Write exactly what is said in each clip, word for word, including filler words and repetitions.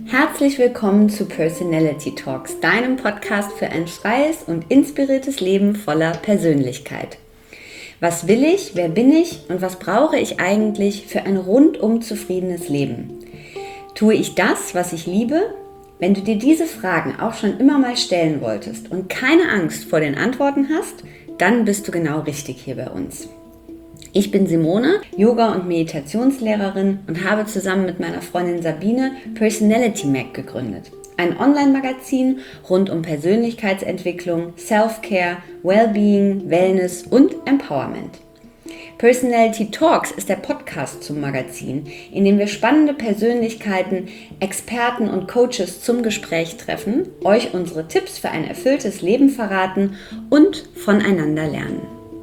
Herzlich willkommen zu Personality Talks, deinem Podcast für ein freies und inspiriertes Leben voller Persönlichkeit. Was will ich, wer bin ich und was brauche ich eigentlich für ein rundum zufriedenes Leben? Tue ich das, was ich liebe? Wenn du dir diese Fragen auch schon immer mal stellen wolltest und keine Angst vor den Antworten hast, dann bist du genau richtig hier bei uns. Ich bin Simone, Yoga- und Meditationslehrerin und habe zusammen mit meiner Freundin Sabine Personality Mag gegründet. Ein Online-Magazin rund um Persönlichkeitsentwicklung, Self-Care, Wellbeing, Wellness und Empowerment. Personality Talks ist der Podcast zum Magazin, in dem wir spannende Persönlichkeiten, Experten und Coaches zum Gespräch treffen, euch unsere Tipps für ein erfülltes Leben verraten und voneinander lernen.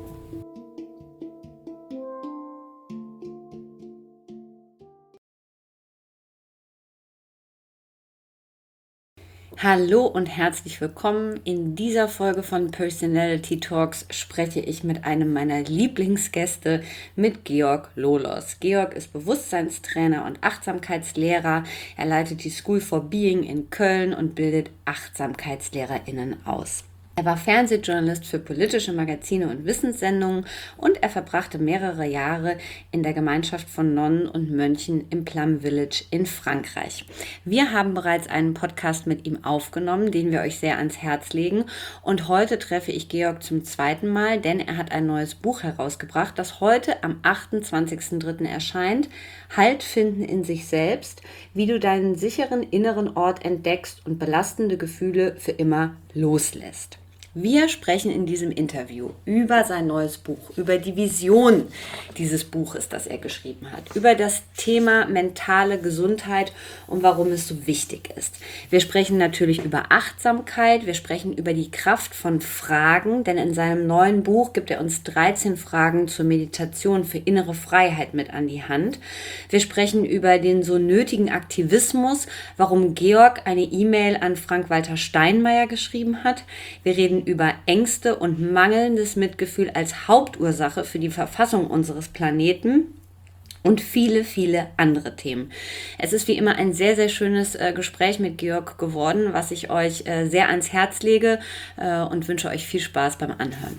Hallo und herzlich willkommen. In dieser Folge von Personality Talks spreche ich mit einem meiner Lieblingsgäste, mit Georg Lolos. Georg ist Bewusstseinstrainer und Achtsamkeitslehrer. Er leitet die School for Being in Köln und bildet AchtsamkeitslehrerInnen aus. Er war Fernsehjournalist für politische Magazine und Wissenssendungen und er verbrachte mehrere Jahre in der Gemeinschaft von Nonnen und Mönchen im Plum Village in Frankreich. Wir haben bereits einen Podcast mit ihm aufgenommen, den wir euch sehr ans Herz legen. Und heute treffe ich Georg zum zweiten Mal, denn er hat ein neues Buch herausgebracht, das heute am achtundzwanzigsten dritten erscheint. Halt finden in sich selbst, wie du deinen sicheren inneren Ort entdeckst und belastende Gefühle für immer loslässt. Wir sprechen in diesem Interview über sein neues Buch, über die Vision dieses Buches, das er geschrieben hat, über das Thema mentale Gesundheit und warum es so wichtig ist. Wir sprechen natürlich über Achtsamkeit, wir sprechen über die Kraft von Fragen, denn in seinem neuen Buch gibt er uns dreizehn Fragen zur Meditation für innere Freiheit mit an die Hand. Wir sprechen über den so nötigen Aktivismus, warum Georg eine E-Mail an Frank-Walter Steinmeier geschrieben hat. Wir reden über Ängste und mangelndes Mitgefühl als Hauptursache für die Verfassung unseres Planeten und viele, viele andere Themen. Es ist wie immer ein sehr, sehr schönes äh, Gespräch mit Georg geworden, was ich euch äh, sehr ans Herz lege äh, und wünsche euch viel Spaß beim Anhören.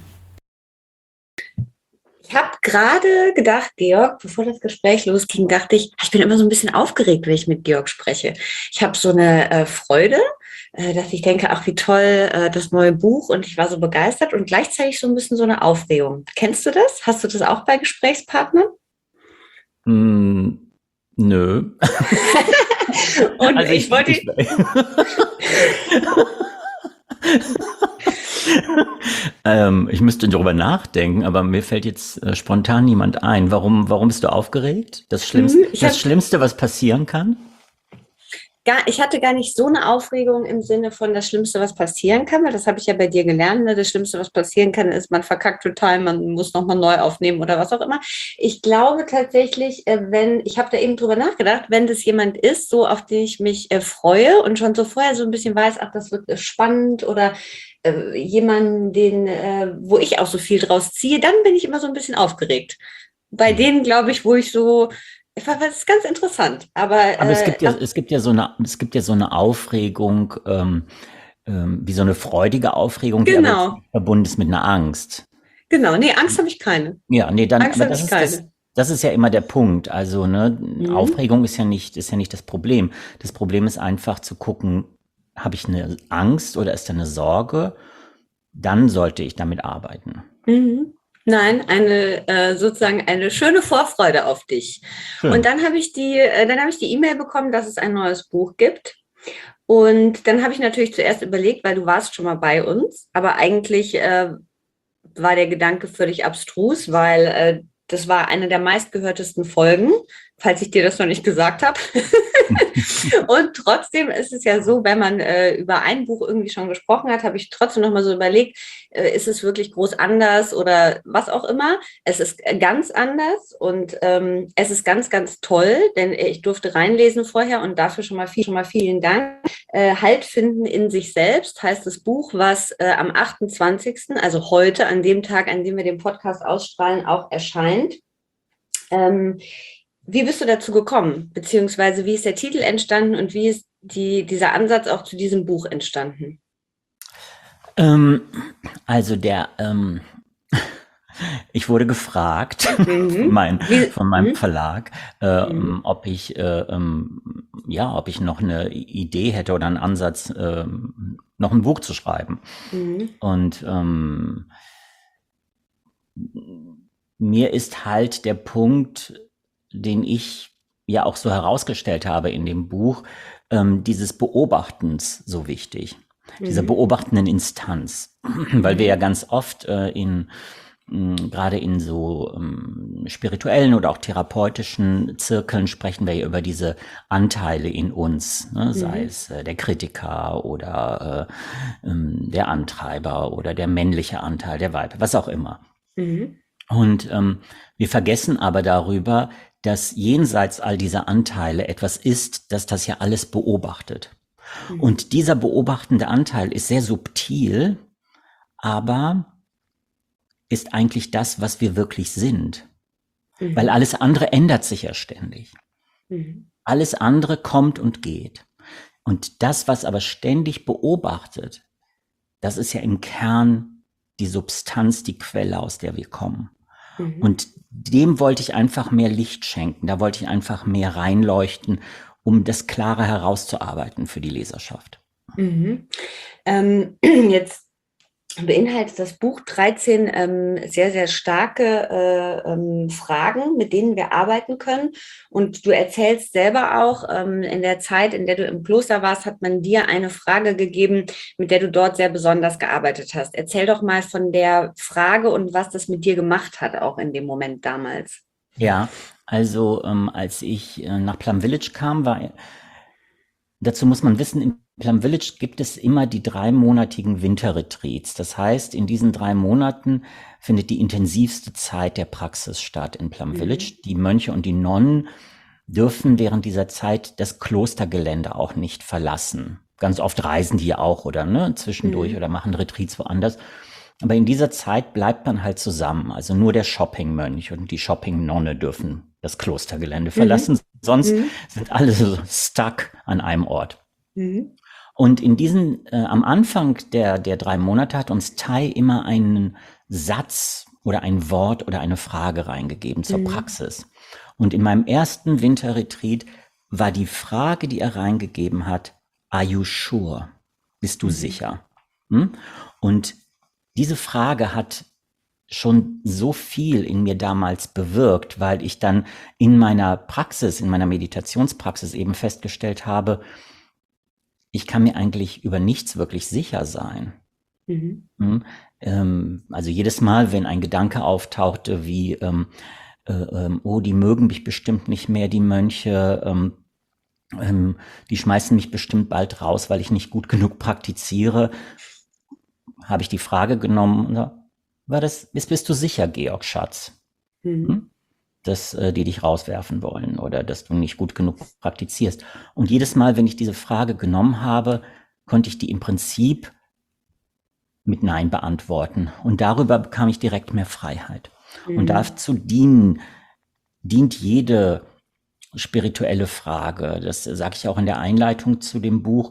Ich habe gerade gedacht, Georg, bevor das Gespräch losging, dachte ich, ich bin immer so ein bisschen aufgeregt, wenn ich mit Georg spreche. Ich habe so eine äh, Freude, äh, dass ich denke, ach wie toll, äh, das neue Buch, und ich war so begeistert und gleichzeitig so ein bisschen so eine Aufregung. Kennst du das? Hast du das auch bei Gesprächspartnern? Mm, nö. Und also ich, ich wollte... Ich, ähm, ich müsste darüber nachdenken, aber mir fällt jetzt äh, spontan niemand ein. Warum, warum bist du aufgeregt? Das Schlimmste, das hab, Schlimmste, was passieren kann? Gar, ich hatte gar nicht so eine Aufregung im Sinne von das Schlimmste, was passieren kann, weil das habe ich ja bei dir gelernt. Ne? Das Schlimmste, was passieren kann, ist, man verkackt total, man muss nochmal neu aufnehmen oder was auch immer. Ich glaube tatsächlich, wenn, ich habe da eben drüber nachgedacht, wenn das jemand ist, so auf den ich mich äh, freue und schon so vorher so ein bisschen weiß, ach, das wird äh, spannend oder äh, jemanden, den, äh, wo ich auch so viel draus ziehe, dann bin ich immer so ein bisschen aufgeregt. Bei mhm. denen, glaube ich, wo ich so... Das ist ganz interessant, aber, aber es gibt ja, äh, es gibt ja so eine, es gibt ja so eine Aufregung, ähm, ähm, wie so eine freudige Aufregung, genau. die aber verbunden ist mit einer Angst. Genau, nee, Angst habe ich keine. Ja, nee, dann, Angst aber das ist das, das ist ja immer der Punkt. Also, ne, mhm. Aufregung ist ja nicht, ist ja nicht das Problem. Das Problem ist einfach zu gucken, habe ich eine Angst oder ist da eine Sorge? Dann sollte ich damit arbeiten. Mhm. Nein, eine äh, sozusagen eine schöne Vorfreude auf dich. Schön. Und dann habe ich die, äh, dann habe ich die E-Mail bekommen, dass es ein neues Buch gibt. Und dann habe ich natürlich zuerst überlegt, weil du warst schon mal bei uns, aber eigentlich äh, war der Gedanke völlig abstrus, weil äh, das war eine der meistgehörtesten Folgen, falls ich dir das noch nicht gesagt habe. Und trotzdem ist es ja so, wenn man äh, über ein Buch irgendwie schon gesprochen hat, habe ich trotzdem noch mal so überlegt, äh, ist es wirklich groß anders oder was auch immer. Es ist ganz anders und ähm, es ist ganz, ganz toll, denn ich durfte reinlesen vorher und dafür schon mal, viel, schon mal vielen Dank. Äh, Halt finden in sich selbst heißt das Buch, was äh, am achtundzwanzigsten, also heute, an dem Tag, an dem wir den Podcast ausstrahlen, auch erscheint. Ähm, Wie bist du dazu gekommen? Beziehungsweise wie ist der Titel entstanden und wie ist die, dieser Ansatz auch zu diesem Buch entstanden? Ähm, also der, ähm, ich wurde gefragt von, Mhm. mein, Wie, von meinem mhm. Verlag, äh, Mhm. ob ich, äh, ähm, ja, ob ich noch eine Idee hätte oder einen Ansatz, ähm, noch ein Buch zu schreiben. Mhm. Und ähm, mir ist halt der Punkt, den ich ja auch so herausgestellt habe in dem Buch, ähm, dieses Beobachtens so wichtig, dieser Mhm. beobachtenden Instanz, weil wir ja Mhm. ganz oft äh, in mh, gerade in so ähm, spirituellen oder auch therapeutischen Zirkeln sprechen wir ja über diese Anteile in uns, ne? Sei Mhm. es äh, der Kritiker oder äh, ähm, der Antreiber oder der männliche Anteil, der Weib, was auch immer. Mhm. Und ähm, wir vergessen aber darüber, dass jenseits all dieser Anteile etwas ist, das das ja alles beobachtet. Mhm. Und dieser beobachtende Anteil ist sehr subtil, aber ist eigentlich das, was wir wirklich sind. Weil Mhm. alles andere ändert sich ja ständig. Mhm. Alles andere kommt und geht. Und das, was aber ständig beobachtet, das ist ja im Kern die Substanz, die Quelle, aus der wir kommen. Mhm. Und dem wollte ich einfach mehr Licht schenken. Da wollte ich einfach mehr reinleuchten, um das klarer herauszuarbeiten für die Leserschaft. Mhm. Ähm, jetzt beinhaltet das Buch dreizehn ähm, sehr, sehr starke äh, ähm, Fragen, mit denen wir arbeiten können. Und du erzählst selber auch, ähm, in der Zeit, in der du im Kloster warst, hat man dir eine Frage gegeben, mit der du dort sehr besonders gearbeitet hast. Erzähl doch mal von der Frage und was das mit dir gemacht hat, auch in dem Moment damals. Ja, also ähm, als ich äh, nach Plum Village kam, war dazu muss man wissen, im Plum Village gibt es immer die dreimonatigen Winterretreats. Das heißt, in diesen drei Monaten findet die intensivste Zeit der Praxis statt in Plum Mhm. Village. Die Mönche und die Nonnen dürfen während dieser Zeit das Klostergelände auch nicht verlassen. Ganz oft reisen die ja auch oder ne, zwischendurch Mhm. oder machen Retreats woanders. Aber in dieser Zeit bleibt man halt zusammen. Also nur der Shoppingmönch und die Shoppingnonne dürfen das Klostergelände Mhm. verlassen. Sonst Mhm. sind alle so stuck an einem Ort. Mhm. Und in diesen, äh, am Anfang der, der drei Monate hat uns Tai immer einen Satz oder ein Wort oder eine Frage reingegeben zur Mhm. Praxis. Und in meinem ersten Winterretreat war die Frage, die er reingegeben hat, Are you sure? Bist du Mhm. sicher? Hm? Und diese Frage hat schon so viel in mir damals bewirkt, weil ich dann in meiner Praxis, in meiner Meditationspraxis eben festgestellt habe, ich kann mir eigentlich über nichts wirklich sicher sein. Mhm. Hm? Ähm, also jedes Mal, wenn ein Gedanke auftauchte, wie, ähm, äh, ähm, oh, die mögen mich bestimmt nicht mehr, die Mönche, ähm, ähm, die schmeißen mich bestimmt bald raus, weil ich nicht gut genug praktiziere, habe ich die Frage genommen, na, war das, bist, bist du sicher, Georg Schatz? Mhm. Hm? Dass äh, die dich rauswerfen wollen oder dass du nicht gut genug praktizierst. Und jedes Mal, wenn ich diese Frage genommen habe, konnte ich die im Prinzip mit Nein beantworten. Und darüber bekam ich direkt mehr Freiheit. Und Mhm. dazu dienen, dient jede spirituelle Frage. Das sage ich auch in der Einleitung zu dem Buch,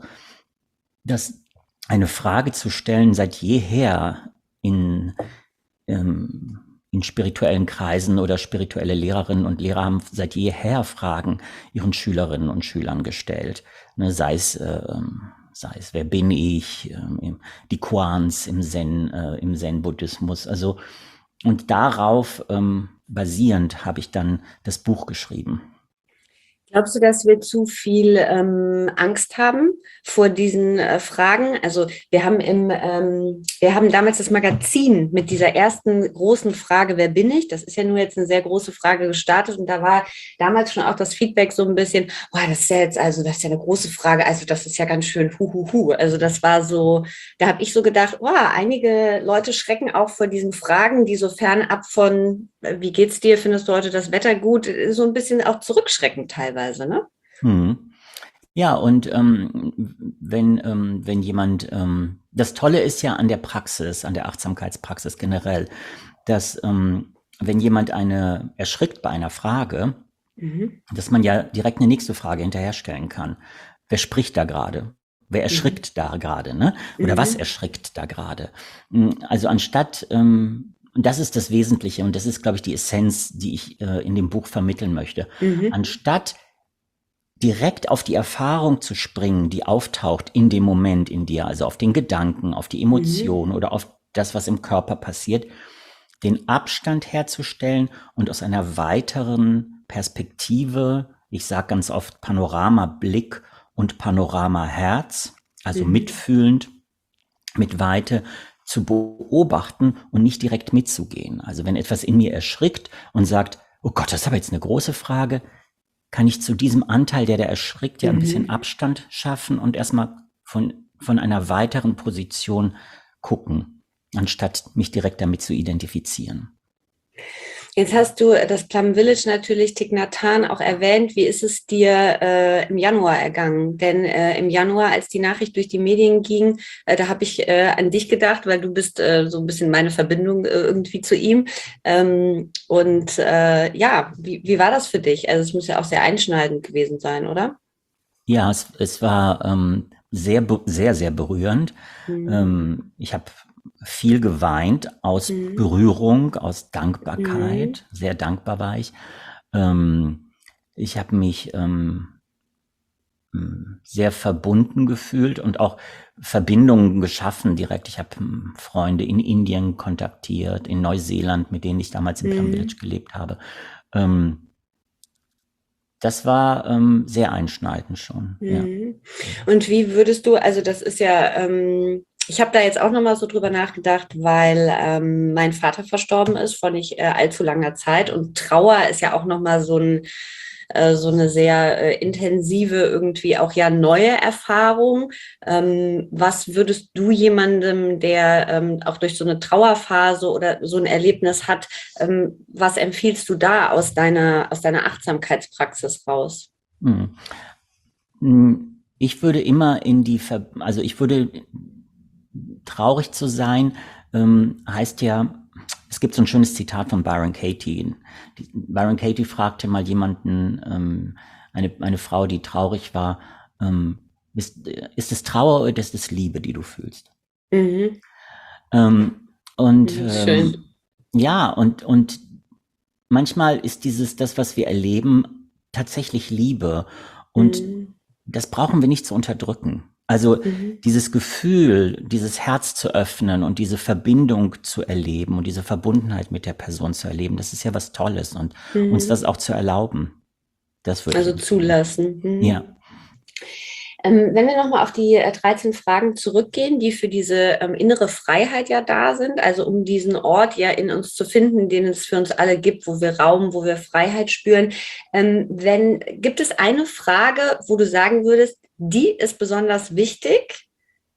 dass eine Frage zu stellen seit jeher in ähm, in spirituellen Kreisen oder spirituelle Lehrerinnen und Lehrer haben seit jeher Fragen ihren Schülerinnen und Schülern gestellt. Ne, sei es, äh, sei es, wer bin ich, äh, die Koans im Zen, äh, im Zen-Buddhismus. Also, und darauf ähm, basierend habe ich dann das Buch geschrieben. Glaubst du, dass wir zu viel ähm, Angst haben vor diesen äh, Fragen? Also wir haben im, ähm, wir haben damals das Magazin mit dieser ersten großen Frage, wer bin ich? Das ist ja nur jetzt eine sehr große Frage gestartet und da war damals schon auch das Feedback so ein bisschen, boah, das ist ja jetzt also, das ist ja eine große Frage, also das ist ja ganz schön hu hu hu. Also das war so, da habe ich so gedacht, oh, einige Leute schrecken auch vor diesen Fragen, die so fernab von, äh, wie geht's dir, findest du heute das Wetter gut, äh, so ein bisschen auch zurückschrecken teilweise, ne? Hm. Ja, und ähm, wenn, ähm, wenn jemand, ähm, das Tolle ist ja an der Praxis, an der Achtsamkeitspraxis generell, dass ähm, wenn jemand eine erschrickt bei einer Frage, Mhm. dass man ja direkt eine nächste Frage hinterherstellen kann. wer spricht da gerade? Wer erschrickt mhm. da gerade, ne? Oder mhm. was erschrickt da gerade? Also anstatt, ähm, und das ist das Wesentliche und das ist, glaube ich, die Essenz, die ich äh, in dem Buch vermitteln möchte. Mhm. Anstatt direkt auf die Erfahrung zu springen, die auftaucht in dem Moment in dir, also auf den Gedanken, auf die Emotion mhm. oder auf das, was im Körper passiert, den Abstand herzustellen und aus einer weiteren Perspektive, ich sage ganz oft Panoramablick und Panoramaherz, also mhm. mitfühlend, mit Weite zu beobachten und nicht direkt mitzugehen. Also wenn etwas in mir erschrickt und sagt, oh Gott, das ist aber jetzt eine große Frage, kann ich zu diesem Anteil, der da erschrickt, ja ein mhm. bisschen Abstand schaffen und erstmal von, von einer weiteren Position gucken, anstatt mich direkt damit zu identifizieren. Jetzt hast du das Plum Village natürlich, Thich Nhat Hanh, auch erwähnt. Wie ist es dir äh, im Januar ergangen? Denn äh, im Januar, als die Nachricht durch die Medien ging, äh, da habe ich äh, an dich gedacht, weil du bist äh, so ein bisschen meine Verbindung äh, irgendwie zu ihm. Ähm, und äh, ja, wie, wie war das für dich? Also es muss ja auch sehr einschneidend gewesen sein, oder? Ja, es, es war ähm, sehr, sehr, sehr berührend. Mhm. Ähm, ich habe viel geweint aus mhm. Berührung, aus Dankbarkeit. Mhm. Sehr dankbar war ich. Ähm, ich habe mich ähm, sehr verbunden gefühlt und auch Verbindungen geschaffen direkt. Ich habe Freunde in Indien kontaktiert, in Neuseeland, mit denen ich damals im mhm. Plum Village gelebt habe. Ähm, das war ähm, sehr einschneidend schon. Mhm. Ja. Und wie würdest du, also das ist ja, ähm, ich habe da jetzt auch nochmal so drüber nachgedacht, weil ähm, mein Vater verstorben ist vor nicht äh, allzu langer Zeit und Trauer ist ja auch nochmal so ein so eine sehr äh, intensive, irgendwie auch ja neue Erfahrung. Ähm, was würdest du jemandem, der ähm, auch durch so eine Trauerphase oder so ein Erlebnis hat, ähm, was empfiehlst du da aus deiner, aus deiner Achtsamkeitspraxis raus? Ich würde immer in die, Ver- also ich würde, traurig zu sein, ähm, heißt ja, es gibt so ein schönes Zitat von Byron Katie. Byron Katie fragte mal jemanden, ähm, eine, eine Frau, die traurig war, ähm, ist, ist es Trauer oder ist es Liebe, die du fühlst? Mhm. Ähm, und Schön. Ähm, ja, und, und manchmal ist dieses, das, was wir erleben, tatsächlich Liebe. Und mhm. das brauchen wir nicht zu unterdrücken. Also mhm. dieses Gefühl, dieses Herz zu öffnen und diese Verbindung zu erleben und diese Verbundenheit mit der Person zu erleben, das ist ja was Tolles und mhm. uns das auch zu erlauben. Das würde also ich zulassen. Mhm. Ja. Ähm, wenn wir nochmal auf die äh, dreizehn Fragen zurückgehen, die für diese ähm, innere Freiheit ja da sind, also um diesen Ort ja in uns zu finden, den es für uns alle gibt, wo wir Raum, wo wir Freiheit spüren. Ähm, wenn, gibt es eine Frage, wo du sagen würdest, die ist besonders wichtig?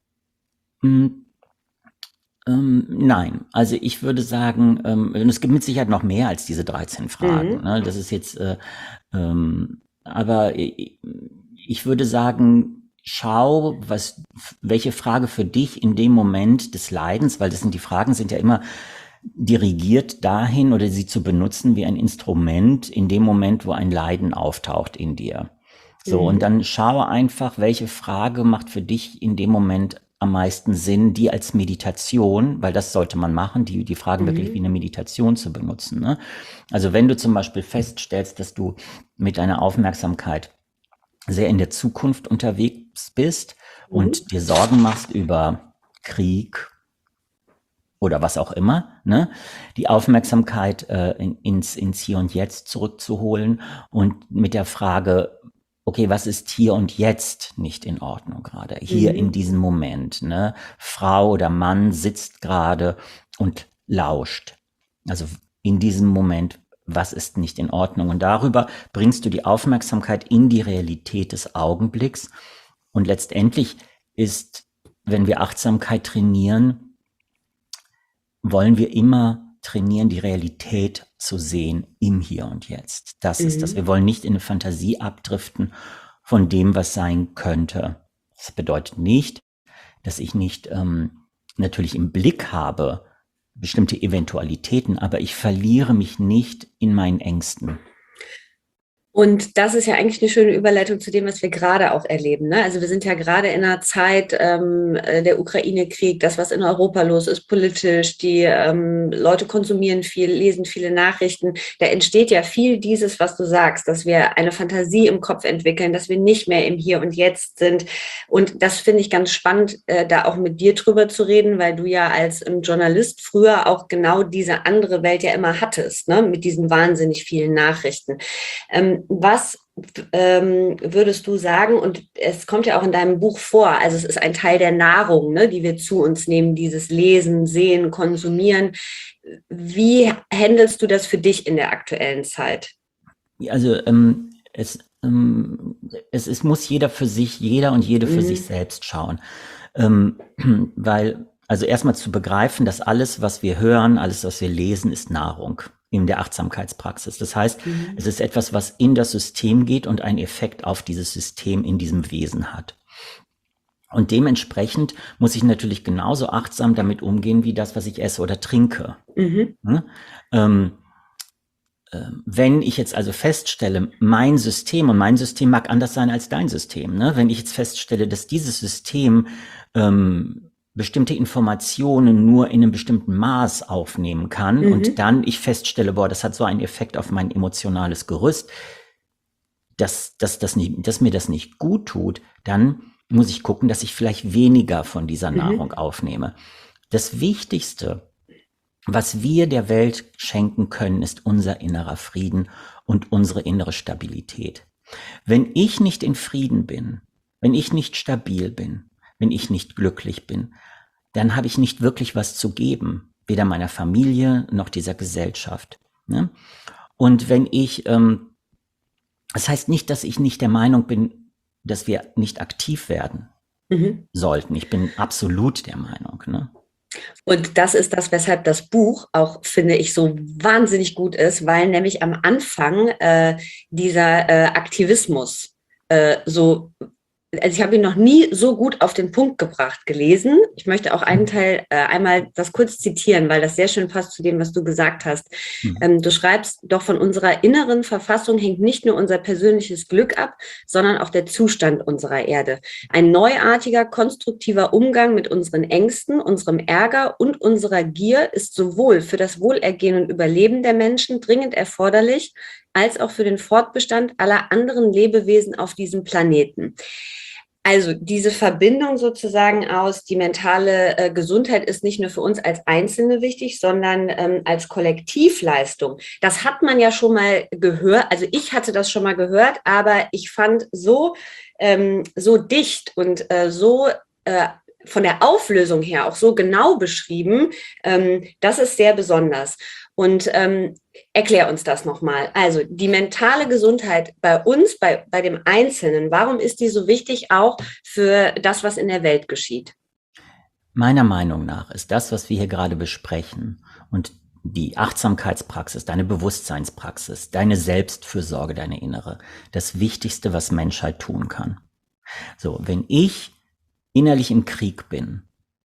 Hm. Ähm, nein, also ich würde sagen, ähm, es gibt mit Sicherheit noch mehr als diese dreizehn Fragen. Mhm. Ne? Das ist jetzt, äh, ähm, aber ich, ich würde sagen, schau, was, welche Frage für dich in dem Moment des Leidens, weil das sind die Fragen, sind ja immer dirigiert dahin oder sie zu benutzen wie ein Instrument in dem Moment, wo ein Leiden auftaucht in dir. So, mhm. und dann schaue einfach, welche Frage macht für dich in dem Moment am meisten Sinn, die als Meditation, weil das sollte man machen, die, die Fragen mhm. wirklich wie eine Meditation zu benutzen. Ne? Also wenn du zum Beispiel feststellst, dass du mit deiner Aufmerksamkeit sehr in der Zukunft unterwegs bist mhm. und dir Sorgen machst über Krieg oder was auch immer, ne? Die Aufmerksamkeit äh, in, ins, ins Hier und Jetzt zurückzuholen und mit der Frage, okay, was ist hier und jetzt nicht in Ordnung gerade? Hier mhm. in diesem Moment, ne? Frau oder Mann sitzt gerade und lauscht. Also in diesem Moment, was ist nicht in Ordnung? Und darüber bringst du die Aufmerksamkeit in die Realität des Augenblicks. Und letztendlich ist, wenn wir Achtsamkeit trainieren, wollen wir immer trainieren, die Realität zu sehen im Hier und Jetzt. Das mhm. ist das. Wir wollen nicht in eine Fantasie abdriften von dem, was sein könnte. Das bedeutet nicht, dass ich nicht ähm, natürlich im Blick habe bestimmte Eventualitäten, aber ich verliere mich nicht in meinen Ängsten. Und das ist ja eigentlich eine schöne Überleitung zu dem, was wir gerade auch erleben. Ne? Also wir sind ja gerade in einer Zeit, ähm, äh, der Ukraine-Krieg, das, was in Europa los ist, politisch, die ähm, Leute konsumieren viel, lesen viele Nachrichten. Da entsteht ja viel dieses, was du sagst, dass wir eine Fantasie im Kopf entwickeln, dass wir nicht mehr im Hier und Jetzt sind. Und das finde ich ganz spannend, äh, da auch mit dir drüber zu reden, weil du ja als ähm, Journalist früher auch genau diese andere Welt ja immer hattest, ne? Mit diesen wahnsinnig vielen Nachrichten. Ähm, was ähm, würdest du sagen, und es kommt ja auch in deinem Buch vor, also es ist ein Teil der Nahrung, ne, die wir zu uns nehmen, dieses Lesen, Sehen, Konsumieren. Wie handelst du das für dich in der aktuellen Zeit? Also ähm, es, ähm, es, es muss jeder für sich, jeder und jede für sich Mhm. selbst schauen. Ähm, weil, also erstmal zu begreifen, dass alles, was wir hören, alles, was wir lesen, ist Nahrung in der Achtsamkeitspraxis. Das heißt, es Mhm. ist etwas, was in das System geht und einen Effekt auf dieses System in diesem Wesen hat. Und dementsprechend muss ich natürlich genauso achtsam damit umgehen, wie das, was ich esse oder trinke. Mhm. Ne? Ähm, Wenn ich jetzt also feststelle, mein System, und mein System mag anders sein als dein System, ne? Wenn ich jetzt feststelle, dass dieses System ähm, bestimmte Informationen nur in einem bestimmten Maß aufnehmen kann und Mhm. dann ich feststelle, boah, das hat so einen Effekt auf mein emotionales Gerüst, dass, dass, das nicht, dass mir das nicht gut tut, dann muss ich gucken, dass ich vielleicht weniger von dieser Nahrung Mhm. aufnehme. Das Wichtigste, was wir der Welt schenken können, ist unser innerer Frieden und unsere innere Stabilität. Wenn ich nicht in Frieden bin, wenn ich nicht stabil bin, wenn ich nicht glücklich bin, dann habe ich nicht wirklich was zu geben, weder meiner Familie noch dieser Gesellschaft. Ne? Und wenn ich, ähm, das heißt nicht, dass ich nicht der Meinung bin, dass wir nicht aktiv werden Mhm. sollten. Ich bin absolut der Meinung. Ne? Und das ist das, weshalb das Buch auch, finde ich, so wahnsinnig gut ist, weil nämlich am Anfang äh, dieser äh, Aktivismus äh, so, also ich habe ihn noch nie so gut auf den Punkt gebracht gelesen. Ich möchte auch einen Teil äh, einmal das kurz zitieren, weil das sehr schön passt zu dem, was du gesagt hast. Mhm. Ähm, du schreibst, doch von unserer inneren Verfassung hängt nicht nur unser persönliches Glück ab, sondern auch der Zustand unserer Erde. Ein neuartiger, konstruktiver Umgang mit unseren Ängsten, unserem Ärger und unserer Gier ist sowohl für das Wohlergehen und Überleben der Menschen dringend erforderlich, als auch für den Fortbestand aller anderen Lebewesen auf diesem Planeten. Also diese Verbindung sozusagen aus, die mentale äh, Gesundheit ist nicht nur für uns als Einzelne wichtig, sondern ähm, als Kollektivleistung. Das hat man ja schon mal gehört, also ich hatte das schon mal gehört, aber ich fand so, ähm, so dicht und äh, so äh, von der Auflösung her auch so genau beschrieben, ähm, das ist sehr besonders. Und ähm, erklär uns das nochmal. Also die mentale Gesundheit bei uns, bei, bei dem Einzelnen, warum ist die so wichtig auch für das, was in der Welt geschieht? Meiner Meinung nach ist das, was wir hier gerade besprechen und die Achtsamkeitspraxis, deine Bewusstseinspraxis, deine Selbstfürsorge, deine innere, das Wichtigste, was Menschheit tun kann. So, wenn ich innerlich im Krieg bin,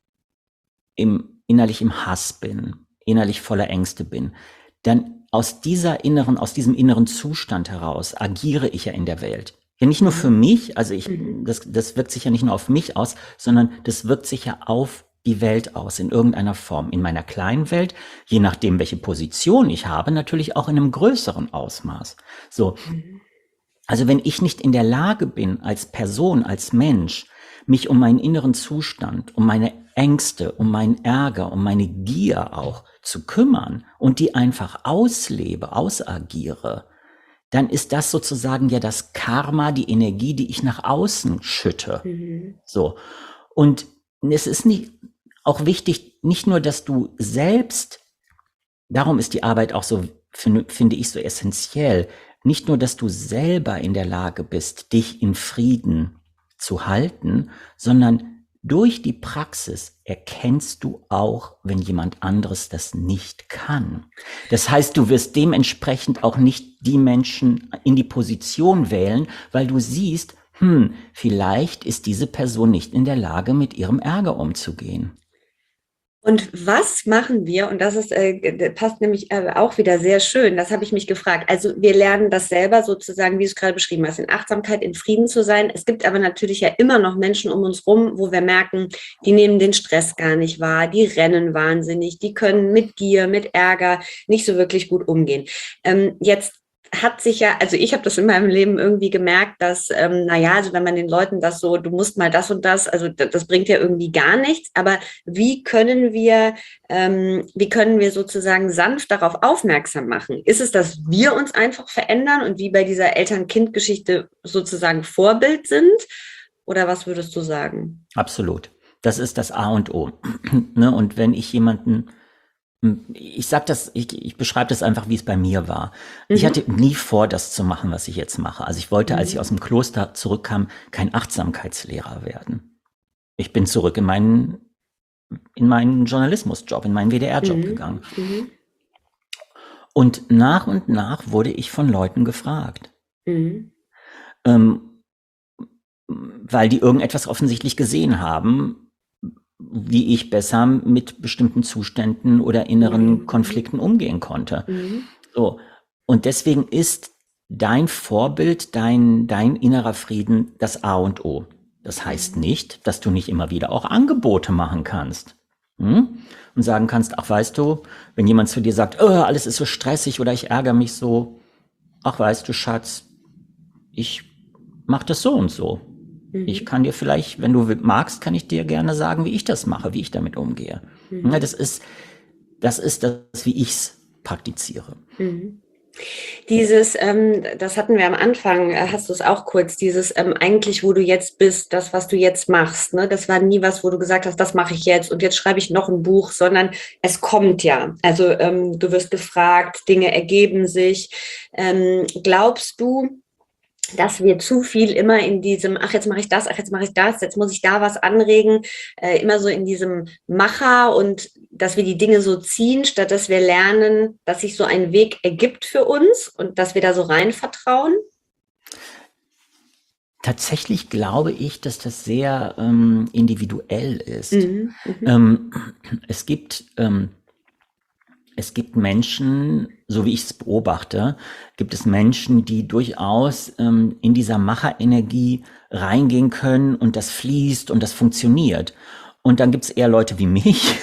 im, innerlich im Hass bin, innerlich voller Ängste bin, dann aus dieser inneren, aus diesem inneren Zustand heraus agiere ich ja in der Welt. Ja, nicht nur für Mhm. mich, also ich, Mhm. das, das wirkt sich ja nicht nur auf mich aus, sondern das wirkt sich ja auf die Welt aus, in irgendeiner Form. In meiner kleinen Welt, je nachdem, welche Position ich habe, natürlich auch in einem größeren Ausmaß. So, Mhm. also wenn ich nicht in der Lage bin, als Person, als Mensch, mich um meinen inneren Zustand, um meine Ängste, um meinen Ärger, um meine Gier auch zu kümmern und die einfach auslebe, ausagiere, dann ist das sozusagen ja das Karma, die Energie, die ich nach außen schütte. Mhm. So. Und es ist nicht, auch wichtig, nicht nur, dass du selbst, darum ist die Arbeit auch so, finde, finde ich, so essentiell, nicht nur, dass du selber in der Lage bist, dich in Frieden zu halten, sondern durch die Praxis erkennst du auch, wenn jemand anderes das nicht kann. Das heißt, du wirst dementsprechend auch nicht die Menschen in die Position wählen, weil du siehst, hm, vielleicht ist diese Person nicht in der Lage, mit ihrem Ärger umzugehen. Und was machen wir? Und das ist, äh, passt nämlich äh, auch wieder sehr schön. Das habe ich mich gefragt. Also wir lernen das selber sozusagen, wie du es gerade beschrieben hast, in Achtsamkeit, in Frieden zu sein. Es gibt aber natürlich ja immer noch Menschen um uns rum, wo wir merken, die nehmen den Stress gar nicht wahr, die rennen wahnsinnig, die können mit Gier, mit Ärger nicht so wirklich gut umgehen. Ähm, jetzt hat sich ja, also ich habe das in meinem Leben irgendwie gemerkt, dass, ähm, naja, also wenn man den Leuten das so, du musst mal das und das, also das, das bringt ja irgendwie gar nichts, aber wie können wir, ähm, wie können wir sozusagen sanft darauf aufmerksam machen? Ist es, dass wir uns einfach verändern und wie bei dieser Eltern-Kind-Geschichte sozusagen Vorbild sind? Oder was würdest du sagen? Absolut. Das ist das A und O. Ne? Und wenn ich jemanden, ich sag das, ich, ich beschreibe das einfach, wie es bei mir war. Ich Mhm. hatte nie vor, das zu machen, was ich jetzt mache. Also ich wollte, als ich Mhm. aus dem Kloster zurückkam, kein Achtsamkeitslehrer werden. Ich bin zurück in meinen, in meinen Journalismusjob, in meinen W D R-Job Mhm. gegangen. Mhm. Und nach und nach wurde ich von Leuten gefragt, Mhm. ähm, weil die irgendetwas offensichtlich gesehen haben, wie ich besser mit bestimmten Zuständen oder inneren Mhm. Konflikten umgehen konnte. Mhm. So. Und deswegen ist dein Vorbild, dein, dein innerer Frieden das A und O. Das heißt Mhm. nicht, dass du nicht immer wieder auch Angebote machen kannst. Hm? Und sagen kannst, ach weißt du, wenn jemand zu dir sagt, oh, alles ist so stressig oder ich ärgere mich so, ach weißt du, Schatz, ich mach das so und so. Ich Mhm. kann dir vielleicht, wenn du magst, kann ich dir gerne sagen, wie ich das mache, wie ich damit umgehe. Ja, Mhm. das ist, das ist das, wie ich es praktiziere. Mhm. Dieses, ähm, das hatten wir am Anfang, äh, hast du es auch kurz, dieses ähm, eigentlich, wo du jetzt bist, das, was du jetzt machst, ne? Das war nie was, wo du gesagt hast, das mache ich jetzt und jetzt schreibe ich noch ein Buch, sondern es kommt ja. Also ähm, du wirst gefragt, Dinge ergeben sich. Ähm, glaubst du, dass wir zu viel immer in diesem, ach, jetzt mache ich das, ach, jetzt mache ich das, jetzt muss ich da was anregen, äh, immer so in diesem Macher und dass wir die Dinge so ziehen, statt dass wir lernen, dass sich so ein Weg ergibt für uns und dass wir da so rein vertrauen? Tatsächlich glaube ich, dass das sehr ähm, individuell ist. Mhm, mhm, Ähm, es gibt ähm, es gibt Menschen, so wie ich es beobachte, gibt es Menschen, die durchaus ähm, in dieser Macherenergie reingehen können und das fließt und das funktioniert. Und dann gibt es eher Leute wie mich.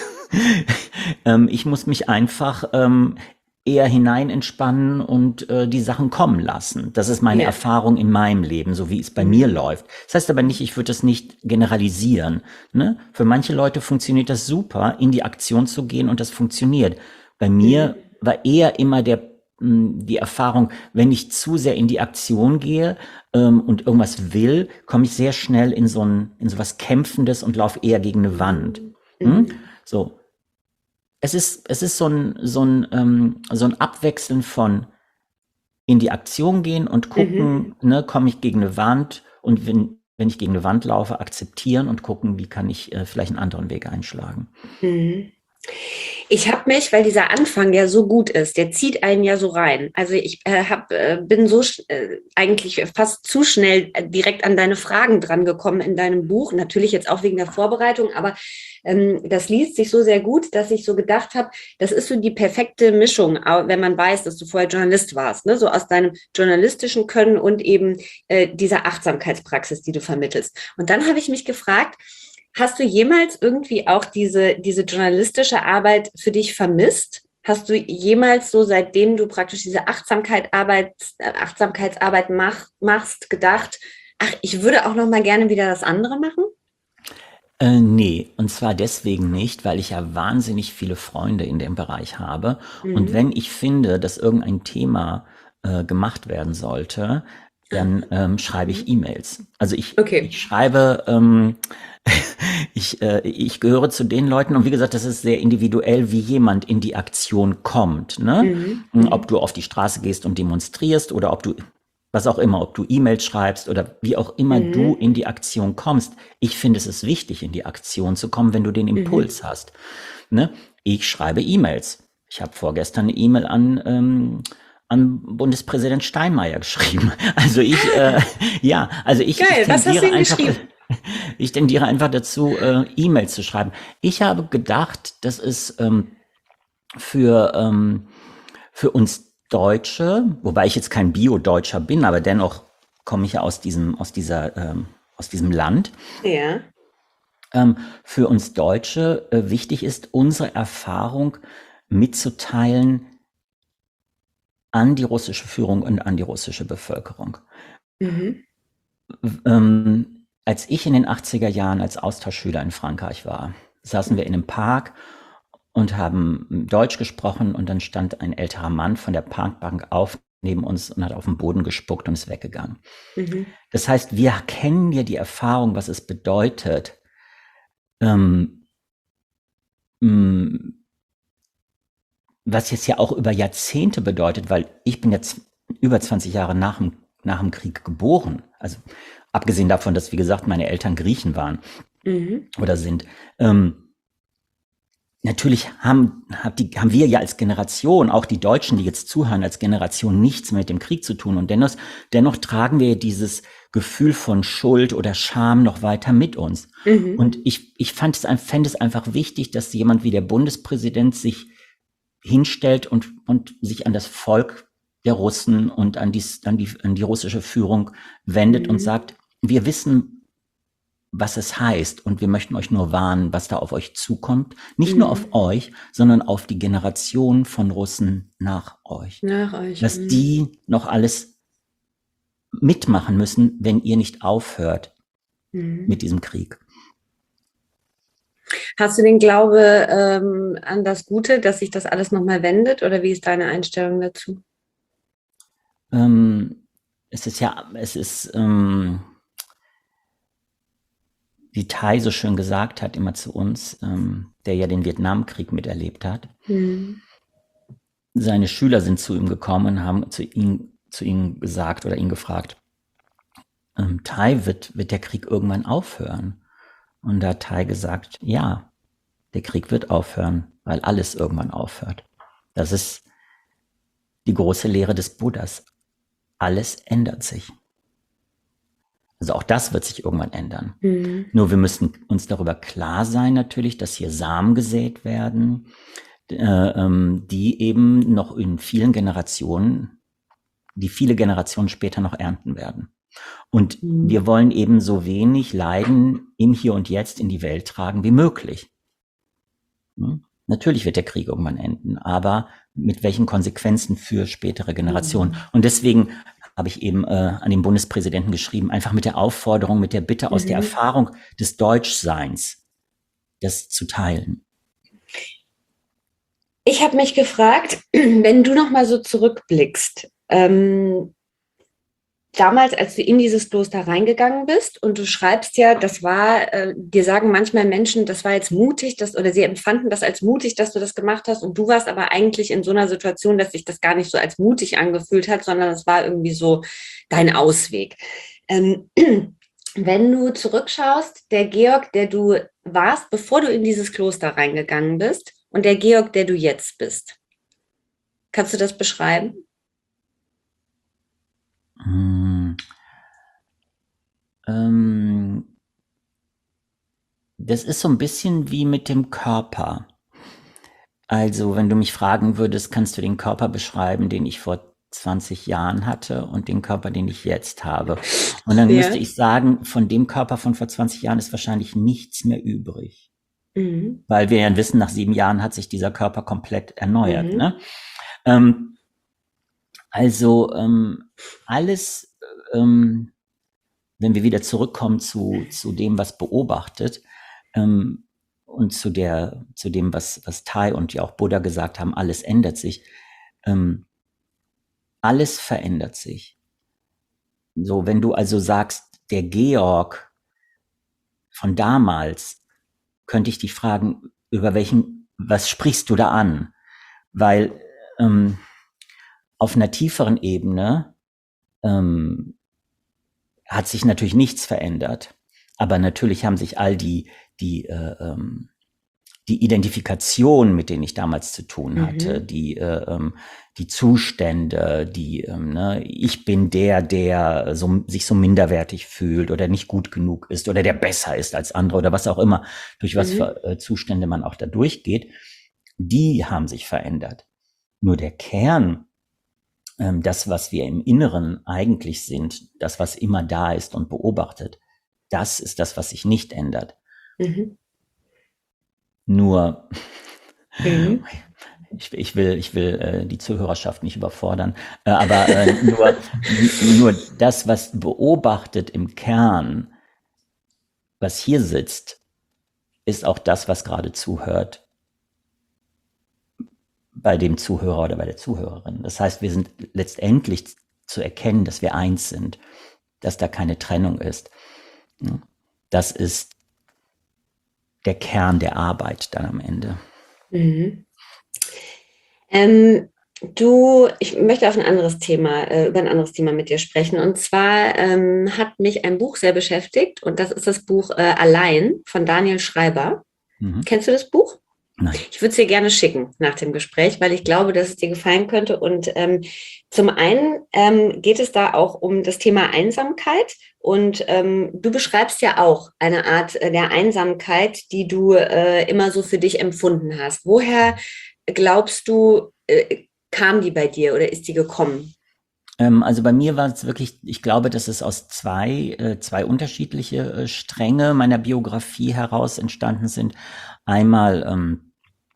ähm, ich muss mich einfach ähm, eher hinein entspannen und äh, die Sachen kommen lassen. Das ist meine ja. Erfahrung in meinem Leben, so wie es bei mir Mhm, läuft. Das heißt aber nicht, ich würde das nicht generalisieren. Ne? Für manche Leute funktioniert das super, in die Aktion zu gehen und das funktioniert. Bei mir mhm, war eher immer der, mh, die Erfahrung, wenn ich zu sehr in die Aktion gehe ähm, und irgendwas will, komme ich sehr schnell in so ein, in so was Kämpfendes und laufe eher gegen eine Wand. mhm, Hm? mhm, So, es ist, es ist so ein, so ein, ähm, so ein Abwechseln von in die Aktion gehen und mhm, gucken, ne, komme ich gegen eine Wand und wenn, wenn ich gegen eine Wand laufe, akzeptieren und gucken, wie kann ich äh, vielleicht einen anderen Weg einschlagen. mhm. Ich habe mich, weil dieser Anfang ja so gut ist, der zieht einen ja so rein. Also ich äh, hab, äh, bin so äh, eigentlich fast zu schnell äh, direkt an deine Fragen dran gekommen in deinem Buch. Natürlich jetzt auch wegen der Vorbereitung, aber ähm, das liest sich so sehr gut, dass ich so gedacht habe, das ist so die perfekte Mischung, wenn man weiß, dass du vorher Journalist warst, ne? So aus deinem journalistischen Können und eben äh, dieser Achtsamkeitspraxis, die du vermittelst. Und dann habe ich mich gefragt, hast du jemals irgendwie auch diese, diese journalistische Arbeit für dich vermisst? Hast du jemals so, seitdem du praktisch diese Achtsamkeit Arbeit, äh, Achtsamkeitsarbeit mach, machst, gedacht, ach, ich würde auch noch mal gerne wieder das andere machen? Äh, ne, und zwar deswegen nicht, weil ich ja wahnsinnig viele Freunde in dem Bereich habe. Und Mhm. wenn ich finde, dass irgendein Thema äh, gemacht werden sollte, dann Ah, ähm, schreibe ich mhm. E-Mails. Also ich, ich Okay. schreibe, ähm, ich, äh, ich gehöre zu den Leuten, und wie gesagt, das ist sehr individuell, wie jemand in die Aktion kommt. Ne? Mhm. Ob Mhm. du auf die Straße gehst und demonstrierst oder ob du was auch immer, ob du E-Mails schreibst oder wie auch immer du Mhm. in die Aktion kommst. Ich finde, es ist wichtig, in die Aktion zu kommen, wenn du den Mhm. Impuls hast. Ne? Ich schreibe E-Mails. Ich habe vorgestern eine E-Mail an, ähm, an Bundespräsident Steinmeier geschrieben. Also ich, äh, Ah, ja, also ich, ich geil. Was hast du tendiere ihm einfach, geschrieben? Ich tendiere einfach dazu, äh, E-Mails zu schreiben. Ich habe gedacht, das ist ähm, für, ähm, für uns Deutsche, wobei ich jetzt kein Bio-Deutscher bin, aber dennoch komme ich ja aus diesem, aus dieser, ähm, aus diesem Land. Ja. Ähm, für uns Deutsche äh, wichtig ist, unsere Erfahrung mitzuteilen an die russische Führung und an die russische Bevölkerung. Mhm. Ähm, als ich in den achtziger Jahren als Austauschschüler in Frankreich war, saßen wir in einem Park und haben Deutsch gesprochen und dann stand ein älterer Mann von der Parkbank auf neben uns und hat auf den Boden gespuckt und ist weggegangen. Mhm. Das heißt, wir kennen ja die Erfahrung, was es bedeutet, ähm, mh, was jetzt ja auch über Jahrzehnte bedeutet, weil ich bin jetzt über zwanzig Jahre nach dem, nach dem Krieg geboren. Also abgesehen davon, dass, wie gesagt, meine Eltern Griechen waren Mhm. oder sind. Ähm, Natürlich haben, hab die, haben wir ja als Generation, auch die Deutschen, die jetzt zuhören, als Generation nichts mit dem Krieg zu tun. Und dennoch, dennoch tragen wir dieses Gefühl von Schuld oder Scham noch weiter mit uns. Mhm. Und ich, ich fand es, ein- fände es einfach wichtig, dass jemand wie der Bundespräsident sich hinstellt und, und sich an das Volk der Russen und an die, an die, an die russische Führung wendet und Mhm. sagt, wir wissen, was es heißt. Und wir möchten euch nur warnen, was da auf euch zukommt. Nicht nur auf Mhm. euch, sondern auf die Generation von Russen nach euch. Nach euch. Dass Mhm. die noch alles mitmachen müssen, wenn ihr nicht aufhört Mhm. mit diesem Krieg. Hast du den Glaube ähm, an das Gute, dass sich das alles nochmal wendet? Oder wie ist deine Einstellung dazu? Ähm, es ist ja, es ist, ähm, wie Tai so schön gesagt hat, immer zu uns, ähm, der ja den Vietnamkrieg miterlebt hat. Mhm. Seine Schüler sind zu ihm gekommen und haben zu ihm, zu ihm gesagt oder ihn gefragt, ähm, Tai, wird, wird der Krieg irgendwann aufhören? Und da hat Tai gesagt, ja, der Krieg wird aufhören, weil alles irgendwann aufhört. Das ist die große Lehre des Buddhas. Alles ändert sich. Also auch das wird sich irgendwann ändern. Mhm. Nur wir müssen uns darüber klar sein natürlich, dass hier Samen gesät werden, äh, ähm, die eben noch in vielen Generationen, die viele Generationen später noch ernten werden. Und Mhm. wir wollen eben so wenig Leiden im Hier und Jetzt in die Welt tragen wie möglich. Hm? Natürlich wird der Krieg irgendwann enden, aber mit welchen Konsequenzen für spätere Generationen? Mhm. Und deswegen habe ich eben äh, an den Bundespräsidenten geschrieben, einfach mit der Aufforderung, mit der Bitte aus der Mhm. Erfahrung des Deutschseins, das zu teilen. Ich habe mich gefragt, wenn du noch mal so zurückblickst, ähm, damals, als du in dieses Kloster reingegangen bist und du schreibst ja, das war, äh, dir sagen manchmal Menschen, das war jetzt mutig, dass, oder sie empfanden das als mutig, dass du das gemacht hast und du warst aber eigentlich in so einer Situation, dass sich das gar nicht so als mutig angefühlt hat, sondern es war irgendwie so dein Ausweg. Ähm, wenn du zurückschaust, der Georg, der du warst, bevor du in dieses Kloster reingegangen bist und der Georg, der du jetzt bist, kannst du das beschreiben? Hm. Ähm, das ist so ein bisschen wie mit dem Körper. Also, wenn du mich fragen würdest, kannst du den Körper beschreiben, den ich vor zwanzig Jahren hatte und den Körper, den ich jetzt habe? Und dann Ja. müsste ich sagen, von dem Körper von vor zwanzig Jahren ist wahrscheinlich nichts mehr übrig. Mhm. Weil wir ja wissen, nach sieben Jahren hat sich dieser Körper komplett erneuert. Mhm. Ne? Ähm, also ähm, alles, ähm, wenn wir wieder zurückkommen zu, zu dem, was beobachtet, ähm, und zu der, zu dem, was, was Tai und ja auch Buddha gesagt haben, alles ändert sich. Ähm, alles verändert sich. So, wenn du also sagst, der Georg von damals, könnte ich dich fragen, über welchen, was sprichst du da an? Weil ähm, auf einer tieferen Ebene ähm, hat sich natürlich nichts verändert. Aber natürlich haben sich all die, die, äh, ähm, die Identifikation, mit denen ich damals zu tun hatte, Mhm. die, äh, ähm, die Zustände, die, ähm, ne, ich bin der, der so, sich so minderwertig fühlt oder nicht gut genug ist oder der besser ist als andere oder was auch immer, durch was Mhm. für äh, Zustände man auch da durchgeht, die haben sich verändert. Nur der Kern, ähm, das, was wir im Inneren eigentlich sind, das, was immer da ist und beobachtet, das ist das, was sich nicht ändert. Mhm. Nur, Mhm. ich, ich will, ich will äh, die Zuhörerschaft nicht überfordern, äh, aber äh, nur, nur das, was beobachtet im Kern, was hier sitzt, ist auch das, was gerade zuhört bei dem Zuhörer oder bei der Zuhörerin. Das heißt, wir sind letztendlich zu erkennen, dass wir eins sind, dass da keine Trennung ist. Das ist der Kern der Arbeit dann am Ende. Mhm. Ähm, du, ich möchte auf ein anderes Thema, äh, über ein anderes Thema mit dir sprechen. Und zwar ähm, hat mich ein Buch sehr beschäftigt und das ist das Buch äh, Allein von Daniel Schreiber. Mhm. Kennst du das Buch? Nein. Ich würde es dir gerne schicken nach dem Gespräch, weil ich glaube, dass es dir gefallen könnte. Und ähm, zum einen ähm, geht es da auch um das Thema Einsamkeit. Und ähm, du beschreibst ja auch eine Art äh, der Einsamkeit, die du äh, immer so für dich empfunden hast. Woher glaubst du, äh, kam die bei dir oder ist die gekommen? Ähm, also bei mir war es wirklich, ich glaube, dass es aus zwei, äh, zwei unterschiedliche äh, Stränge meiner Biografie heraus entstanden sind. Einmal ähm,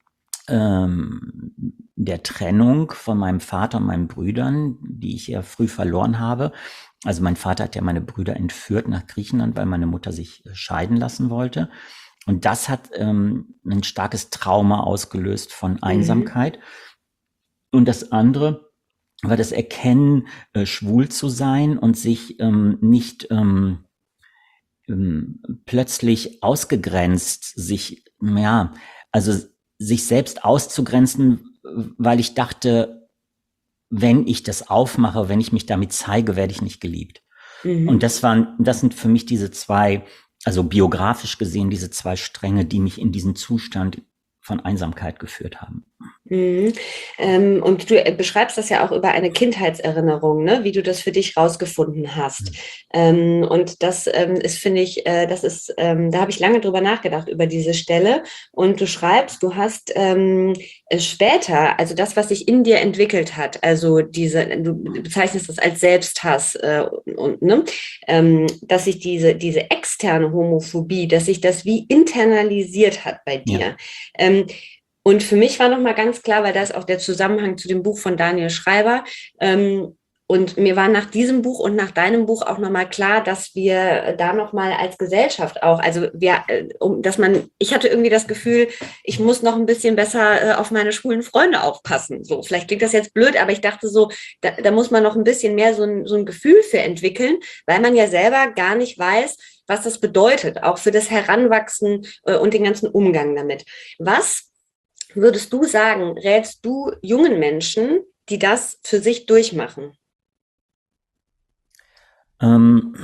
ähm, der Trennung von meinem Vater und meinen Brüdern, die ich ja früh verloren habe. Also mein Vater hat ja meine Brüder entführt nach Griechenland, weil meine Mutter sich äh, scheiden lassen wollte. Und das hat ähm, ein starkes Trauma ausgelöst von Mhm. Einsamkeit. Und das andere war das Erkennen, äh, schwul zu sein und sich ähm, nicht ähm, ähm, plötzlich ausgegrenzt, sich, ja, also sich selbst auszugrenzen, weil ich dachte, wenn ich das aufmache, wenn ich mich damit zeige, werde ich nicht geliebt. Und Mhm. das waren, das sind für mich diese zwei, also biografisch gesehen, diese zwei Stränge, die mich in diesen Zustand von Einsamkeit geführt haben. Mhm. Ähm, und du äh, beschreibst das ja auch über eine Kindheitserinnerung, ne? Wie du das für dich rausgefunden hast. Ähm, und das ähm, ist, finde ich, äh, das ist, ähm, da habe ich lange drüber nachgedacht, über diese Stelle. Und du schreibst, du hast ähm, äh, später, also das, was sich in dir entwickelt hat, also diese, du bezeichnest das als Selbsthass, äh, und, ne? Ähm, dass sich diese, diese externe Homophobie, dass sich das wie internalisiert hat bei Ja. dir. Ähm, und für mich war nochmal ganz klar, weil da ist auch der Zusammenhang zu dem Buch von Daniel Schreiber. Ähm, und mir war nach diesem Buch und nach deinem Buch auch nochmal klar, dass wir da nochmal als Gesellschaft auch, also wir, äh, um, dass man, ich hatte irgendwie das Gefühl, ich muss noch ein bisschen besser äh, auf meine schwulen Freunde aufpassen. So, vielleicht klingt das jetzt blöd, aber ich dachte so, da, da muss man noch ein bisschen mehr so ein, so ein Gefühl für entwickeln, weil man ja selber gar nicht weiß, was das bedeutet, auch für das Heranwachsen äh, und den ganzen Umgang damit. Was würdest du sagen, rätst du jungen Menschen, die das für sich durchmachen? Ähm,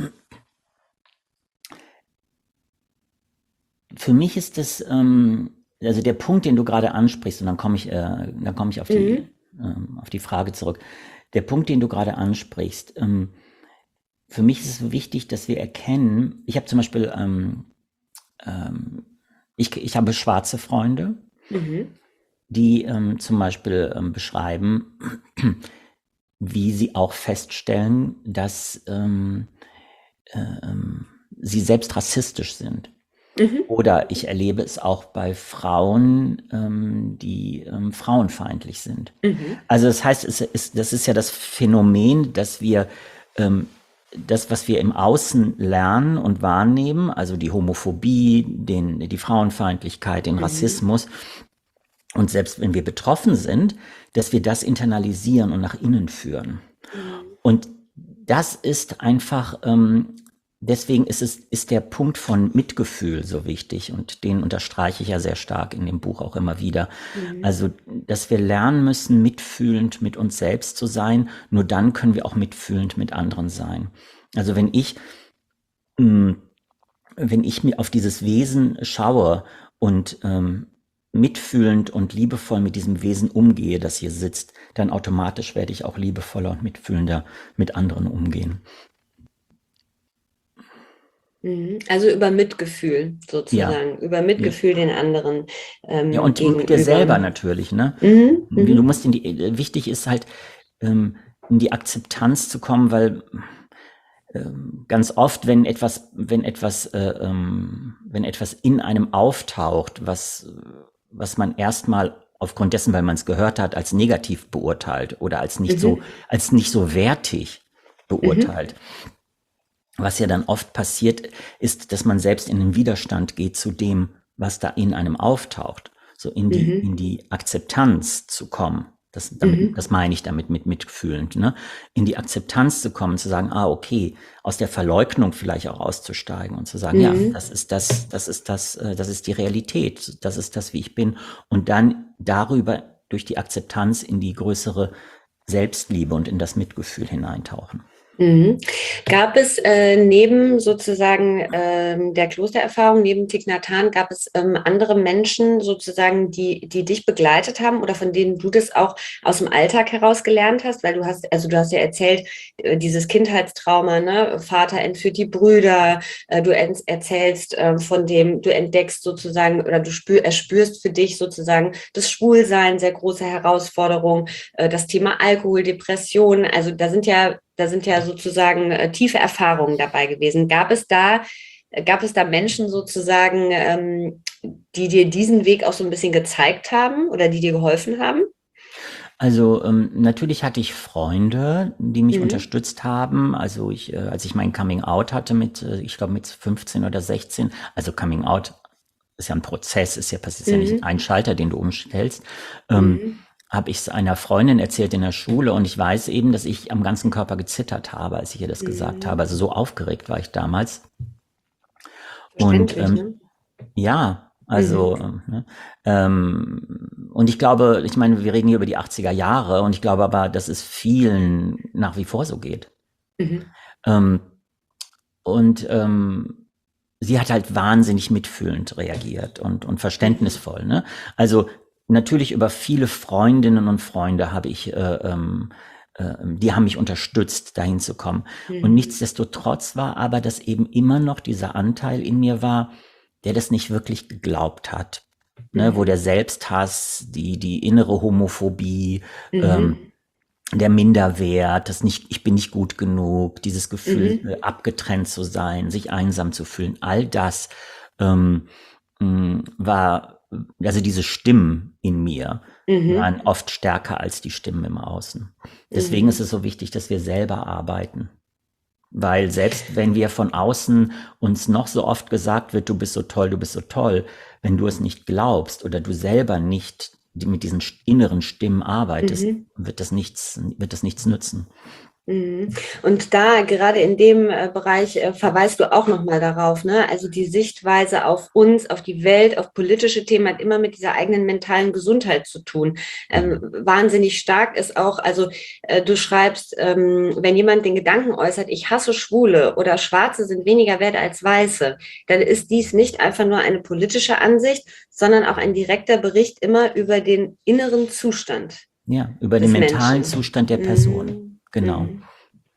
für mich ist das, ähm, also der Punkt, den du gerade ansprichst, und dann komme ich, äh, dann komme ich auf die, Mhm. ähm, auf die Frage zurück. Der Punkt, den du gerade ansprichst, ähm, für mich ist es wichtig, dass wir erkennen, ich habe zum Beispiel, ähm, ähm, ich, ich habe schwarze Freunde, Mhm. die ähm, zum Beispiel ähm, beschreiben, wie sie auch feststellen, dass ähm, ähm, sie selbst rassistisch sind. Mhm. Oder ich erlebe es auch bei Frauen, ähm, die ähm, frauenfeindlich sind. Mhm. Also das heißt, es ist, das ist ja das Phänomen, dass wir ähm, das, was wir im Außen lernen und wahrnehmen, also die Homophobie, den, die Frauenfeindlichkeit, den Mhm. Rassismus, und selbst wenn wir betroffen sind, dass wir das internalisieren und nach innen führen. Mhm. Und das ist einfach, ähm, deswegen ist es, ist der Punkt von Mitgefühl so wichtig und den unterstreiche ich ja sehr stark in dem Buch auch immer wieder. Mhm. Also, dass wir lernen müssen, mitfühlend mit uns selbst zu sein, nur dann können wir auch mitfühlend mit anderen sein. Also, wenn ich, mh, wenn ich mir auf dieses Wesen schaue und ähm, mitfühlend und liebevoll mit diesem Wesen umgehe, das hier sitzt, dann automatisch werde ich auch liebevoller und mitfühlender mit anderen umgehen. Also über Mitgefühl Ja, sozusagen, über ja. Mitgefühl den anderen Ja, ähm, und mit dir gegenüber. selber natürlich, ne? Mhm, Du mhm, musst in die, wichtig ist halt, ähm, in die Akzeptanz zu kommen, weil ähm, ganz oft, wenn etwas, wenn etwas, äh, ähm, wenn etwas in einem auftaucht, was, was man erstmal aufgrund dessen, weil man es gehört hat, als negativ beurteilt oder als nicht so, mhm, als nicht so wertig mhm, beurteilt. Was ja dann oft passiert, ist, dass man selbst in den Widerstand geht zu dem, was da in einem auftaucht. So in die, mhm, in die Akzeptanz zu kommen. Das, damit, mhm, das meine ich damit mit mitfühlend, ne? In die Akzeptanz zu kommen, zu sagen, ah, okay, aus der Verleugnung vielleicht auch auszusteigen und zu sagen, ja, mhm. das ist das, das ist das, äh, das ist die Realität, das ist das, wie ich bin. Und dann darüber durch die Akzeptanz in die größere Selbstliebe und in das Mitgefühl hineintauchen. Mhm. Gab es äh, neben sozusagen ähm, der Klostererfahrung, neben Thich Nhat Hanh, gab es ähm, andere Menschen sozusagen, die, die dich begleitet haben oder von denen du das auch aus dem Alltag heraus gelernt hast? Weil du hast, also du hast ja erzählt, äh, dieses Kindheitstrauma, ne? Vater entführt die Brüder, äh, du en- erzählst äh, von dem, du entdeckst sozusagen oder du spür, erspürst für dich sozusagen das Schwulsein, sehr große Herausforderung, äh, das Thema Alkohol, Depression, also da sind ja Da sind ja sozusagen äh, tiefe Erfahrungen dabei gewesen. Gab es da, äh, gab es da Menschen sozusagen, ähm, die dir diesen Weg auch so ein bisschen gezeigt haben oder die dir geholfen haben? Also, ähm, natürlich hatte ich Freunde, die mich Mhm. unterstützt haben. Also ich, äh, als ich mein Coming Out hatte mit, äh, ich glaube mit fünfzehn oder sechzehn, also Coming Out ist ja ein Prozess, ist ja passiert, ist ja nicht Mhm. ein Schalter, den du umstellst, ähm, Mhm. habe ich es einer Freundin erzählt in der Schule und ich weiß eben, dass ich am ganzen Körper gezittert habe, als ich ihr das gesagt habe. Mhm. Also so aufgeregt war ich damals. Und Verständlich, ähm, ne? ja, Mhm. also, ähm, ne? Ähm, und ich glaube, ich meine, wir reden hier über die achtziger Jahre und ich glaube aber, dass es vielen nach wie vor so geht. Mhm. Ähm, und ähm, sie hat halt wahnsinnig mitfühlend reagiert und, und Mhm. verständnisvoll. Ne? Also natürlich über viele Freundinnen und Freunde habe ich, äh, ähm, äh, die haben mich unterstützt, dahin zu kommen. Und Mhm. nichtsdestotrotz war aber, dass eben immer noch dieser Anteil in mir war, der das nicht wirklich geglaubt hat. Ne, wo Mhm. der Selbsthass, die, die innere Homophobie, ähm, Mhm. der Minderwert, das nicht, ich bin nicht gut genug, dieses Gefühl, Mhm. äh, abgetrennt zu sein, sich einsam zu fühlen, all das ähm, mh, war, also diese Stimmen in mir waren Mhm. oft stärker als die Stimmen im Außen. Deswegen ist Mhm. es so wichtig, dass wir selber arbeiten. Weil selbst wenn wir von außen uns noch so oft gesagt wird, du bist so toll, du bist so toll, wenn du es nicht glaubst oder du selber nicht mit diesen inneren Stimmen arbeitest, Mhm. wird das nichts, wird das nichts nützen. Mhm. Und da, gerade in dem äh, Bereich, äh, verweist du auch nochmal darauf, ne? Also die Sichtweise auf uns, auf die Welt, auf politische Themen hat immer mit dieser eigenen mentalen Gesundheit zu tun. Ähm, Mhm. wahnsinnig stark ist auch, also äh, du schreibst, ähm, wenn jemand den Gedanken äußert, ich hasse Schwule oder Schwarze sind weniger wert als Weiße, dann ist dies nicht einfach nur eine politische Ansicht, sondern auch ein direkter Bericht immer über den inneren Zustand Ja, über den des mentalen Menschen. Zustand der Person. Mhm. Genau. Mhm.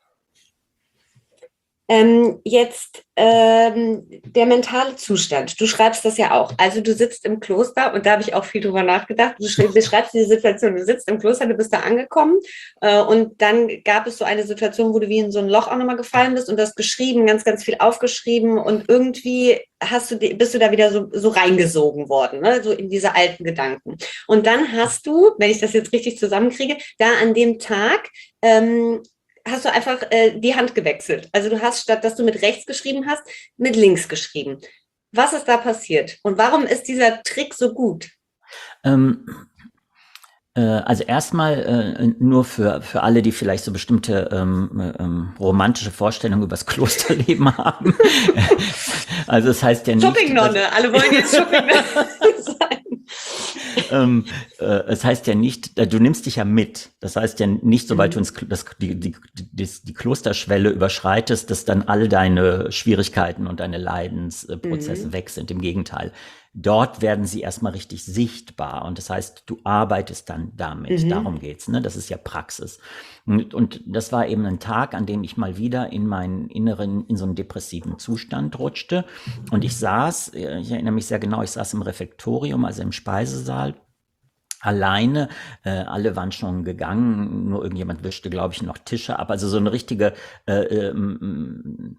Ähm, jetzt ähm, der mentale Zustand. Du schreibst das ja auch. Also du sitzt im Kloster und da habe ich auch viel drüber nachgedacht. Du schreib, beschreibst diese Situation. Du sitzt im Kloster, du bist da angekommen äh, und dann gab es so eine Situation, wo du wie in so ein Loch auch nochmal gefallen bist und das geschrieben, ganz, ganz viel aufgeschrieben und irgendwie hast du, bist du da wieder so, so reingesogen worden, ne? So in diese alten Gedanken. Und dann hast du, wenn ich das jetzt richtig zusammenkriege, da an dem Tag ähm, hast du einfach äh, die Hand gewechselt. Also du hast, statt dass du mit rechts geschrieben hast, mit links geschrieben. Was ist da passiert? Und warum ist dieser Trick so gut? Ähm, äh, also erstmal äh, nur für, für alle, die vielleicht so bestimmte ähm, äh, ähm, romantische Vorstellungen über das Klosterleben haben. Also es das heißt ja nicht, dass Shopping-Nonne. Alle wollen jetzt Shopping-Nonne sein. ähm, äh, es heißt ja nicht, äh, du nimmst dich ja mit. Das heißt ja nicht, sobald du Mhm. ins, Kl- das, die, die, die, die Klosterschwelle überschreitest, dass dann all deine Schwierigkeiten und deine Leidensprozesse Mhm. weg sind. Im Gegenteil. Dort werden sie erstmal richtig sichtbar. Und das heißt, du arbeitest dann damit. Mhm. Darum geht's, ne? Das ist ja Praxis. Und, und das war eben ein Tag, an dem ich mal wieder in meinen inneren, in so einen depressiven Zustand rutschte. Und ich saß, äh, ich erinnere mich sehr genau, ich saß im Refektorium, also im Speisesaal, alleine. Äh, alle waren schon gegangen, nur irgendjemand wischte, glaube ich, noch Tische ab. Also so eine richtige äh, ähm,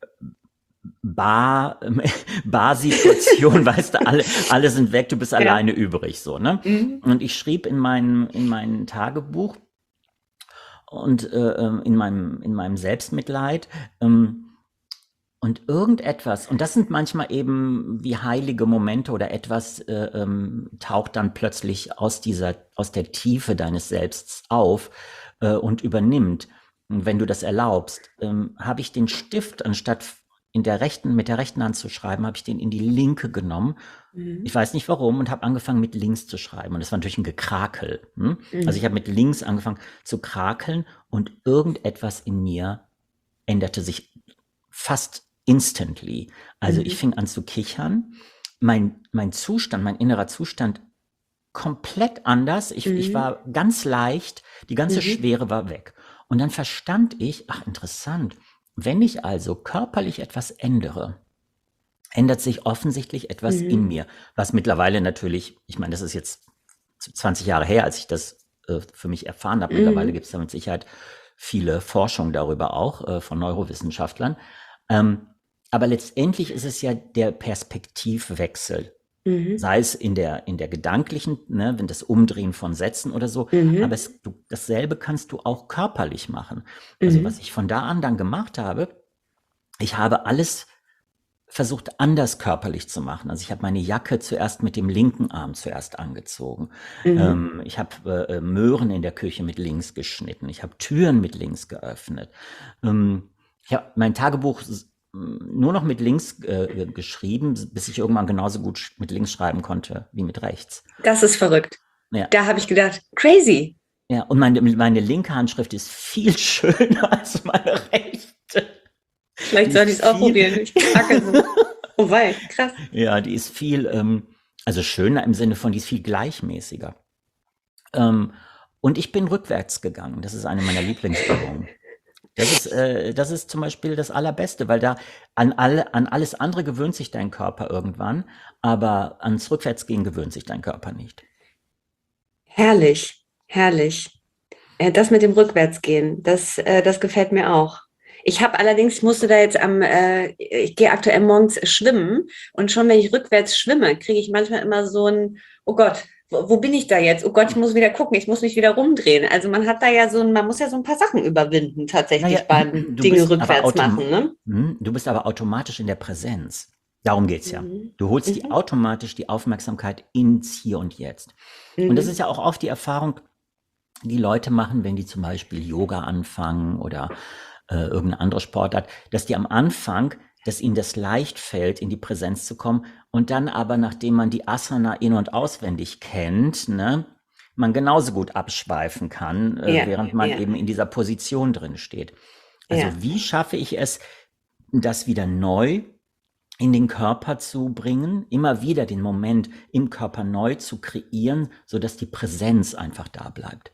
Bar, Bar-Situation, weißt du, alle, alle sind weg, du bist Ja. alleine übrig, so, ne? Mhm. Und ich schrieb in meinem, in meinem Tagebuch und äh, ähm, in meinem, in meinem Selbstmitleid, ähm, und irgendetwas, und das sind manchmal eben wie heilige Momente oder etwas äh, ähm, taucht dann plötzlich aus dieser, aus der Tiefe deines Selbsts auf äh, und übernimmt. Und wenn du das erlaubst, ähm, habe ich den Stift, anstatt in der rechten, mit der rechten Hand zu schreiben, habe ich den in die linke genommen. Mhm. Ich weiß nicht warum und habe angefangen mit links zu schreiben. Und das war natürlich ein Gekrakel. Hm? Also ich Mhm. habe mit links angefangen zu krakeln und irgendetwas in mir änderte sich fast instantly. Also ich Mhm. fing an zu kichern. Mein, mein Zustand, mein innerer Zustand komplett anders. Ich, ich Mhm. war ganz leicht, die ganze Mhm. Schwere war weg. Und dann verstand ich, ach interessant, wenn ich also körperlich etwas ändere, ändert sich offensichtlich etwas in Mhm. mir, was mittlerweile natürlich, ich meine, das ist jetzt zwanzig Jahre her, als ich das äh, für mich erfahren habe. Mittlerweile Mhm. gibt es da mit Sicherheit viele Forschung darüber auch äh, von Neurowissenschaftlern. Ähm, aber letztendlich ist es ja der Perspektivwechsel, Mhm. sei es in der, in der gedanklichen, ne, wenn das Umdrehen von Sätzen oder so, aber Mhm. es, du, dasselbe kannst du auch körperlich machen. Also was Mhm. ich von da an dann gemacht habe, ich habe alles versucht, anders körperlich zu machen. Also ich habe meine Jacke zuerst mit dem linken Arm zuerst angezogen. Mhm. Ähm, ich habe äh, Möhren in der Küche mit links geschnitten. Ich habe Türen mit links geöffnet. Ähm, ich habe mein Tagebuch s- nur noch mit links äh, geschrieben, bis ich irgendwann genauso gut sch- mit links schreiben konnte wie mit rechts. Das ist verrückt. Ja, Da habe ich gedacht, crazy. ja. Und meine, meine linke Handschrift ist viel schöner als meine rechte. Vielleicht Die sollte ist ich es auch viel, probieren. Ich krake so. Oh wei, krass. ja, die ist viel, ähm, also schöner im Sinne von, die ist viel gleichmäßiger. Ähm, und ich bin rückwärts gegangen. Das ist eine meiner Lieblingsübungen. Das ist, äh, das ist zum Beispiel das Allerbeste, weil da an, alle, an alles andere gewöhnt sich dein Körper irgendwann, aber ans Rückwärtsgehen gewöhnt sich dein Körper nicht. Herrlich, herrlich. Äh, das mit dem Rückwärtsgehen, das, äh, das gefällt mir auch. Ich habe allerdings, ich musste da jetzt am, äh, ich gehe aktuell morgens schwimmen und schon wenn ich rückwärts schwimme, kriege ich manchmal immer so ein, oh Gott, wo, wo bin ich da jetzt? Oh Gott, ich muss wieder gucken, ich muss mich wieder rumdrehen. Also man hat da ja so ein, man muss ja so ein paar Sachen überwinden, Naja, tatsächlich beim du Dinge bist aber rückwärts autom machen, ne? hm, du bist aber automatisch in der Präsenz. Darum geht's ja. Mhm. Du holst die Mhm. automatisch die Aufmerksamkeit ins Hier und Jetzt. Und das ist Mhm. ja auch oft die Erfahrung, die Leute machen, wenn die zum Beispiel Yoga anfangen oder äh, irgendeine andere Sportart, dass die am Anfang, dass ihnen das leicht fällt, in die Präsenz zu kommen und dann aber, nachdem man die Asana in- und auswendig kennt, ne, man genauso gut abschweifen kann, äh, Ja, während man ja, eben in dieser Position drin steht. ja. Also wie schaffe ich es, das wieder neu in den Körper zu bringen, immer wieder den Moment im Körper neu zu kreieren, sodass die Präsenz einfach da bleibt?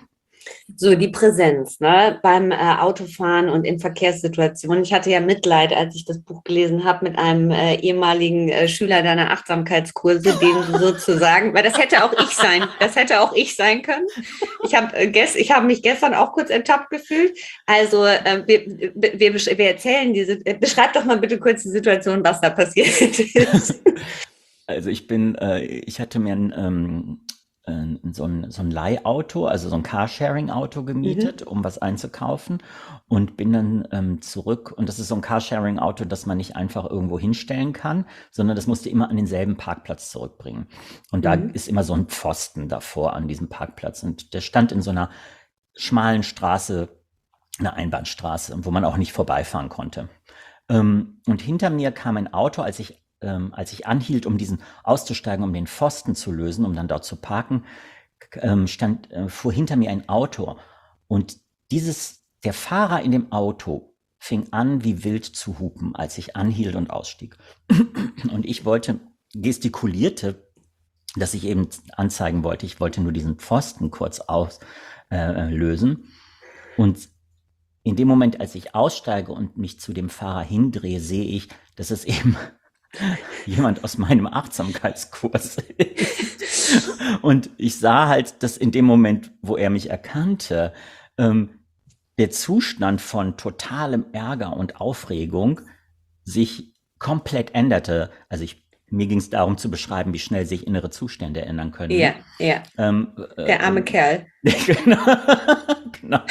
So die Präsenz, ne, beim äh, Autofahren und in Verkehrssituationen. Ich hatte ja Mitleid, als ich das Buch gelesen habe, mit einem äh, ehemaligen äh, Schüler deiner Achtsamkeitskurse, den du sozusagen, weil das hätte auch ich sein, das hätte auch ich sein können. Ich habe äh, gest, ich habe mich gestern auch kurz ertappt gefühlt. Also äh, wir, wir, wir erzählen diese, äh, beschreib doch mal bitte kurz die Situation, was da passiert ist. Also ich bin, äh, ich hatte mir ein, ähm, äh, so ein, so ein Leihauto, also so ein Carsharing-Auto gemietet, Mhm. um was einzukaufen und bin dann ähm, zurück. Und das ist so ein Carsharing-Auto, das man nicht einfach irgendwo hinstellen kann, sondern das musste immer an denselben Parkplatz zurückbringen. Und da Mhm. ist immer so ein Pfosten davor an diesem Parkplatz. Und der stand in so einer schmalen Straße, eine Einbahnstraße, wo man auch nicht vorbeifahren konnte. Ähm, und hinter mir kam ein Auto, als ich ähm, als ich anhielt, um diesen auszusteigen, um den Pfosten zu lösen, um dann dort zu parken, ähm, stand, äh, fuhr hinter mir ein Auto. Und dieses, der Fahrer in dem Auto fing an, wie wild zu hupen, als ich anhielt und ausstieg. Und ich wollte, gestikulierte, dass ich eben anzeigen wollte, ich wollte nur diesen Pfosten kurz auslösen. Äh, lösen. Und in dem Moment, als ich aussteige und mich zu dem Fahrer hindrehe, sehe ich, dass es eben jemand aus meinem Achtsamkeitskurs ist. Und ich sah halt, dass in dem Moment, wo er mich erkannte, ähm, der Zustand von totalem Ärger und Aufregung sich komplett änderte. Also ich, mir ging es darum zu beschreiben, wie schnell sich innere Zustände ändern können. Ja, ja. Ähm, Der arme ähm, Kerl. genau. Genau.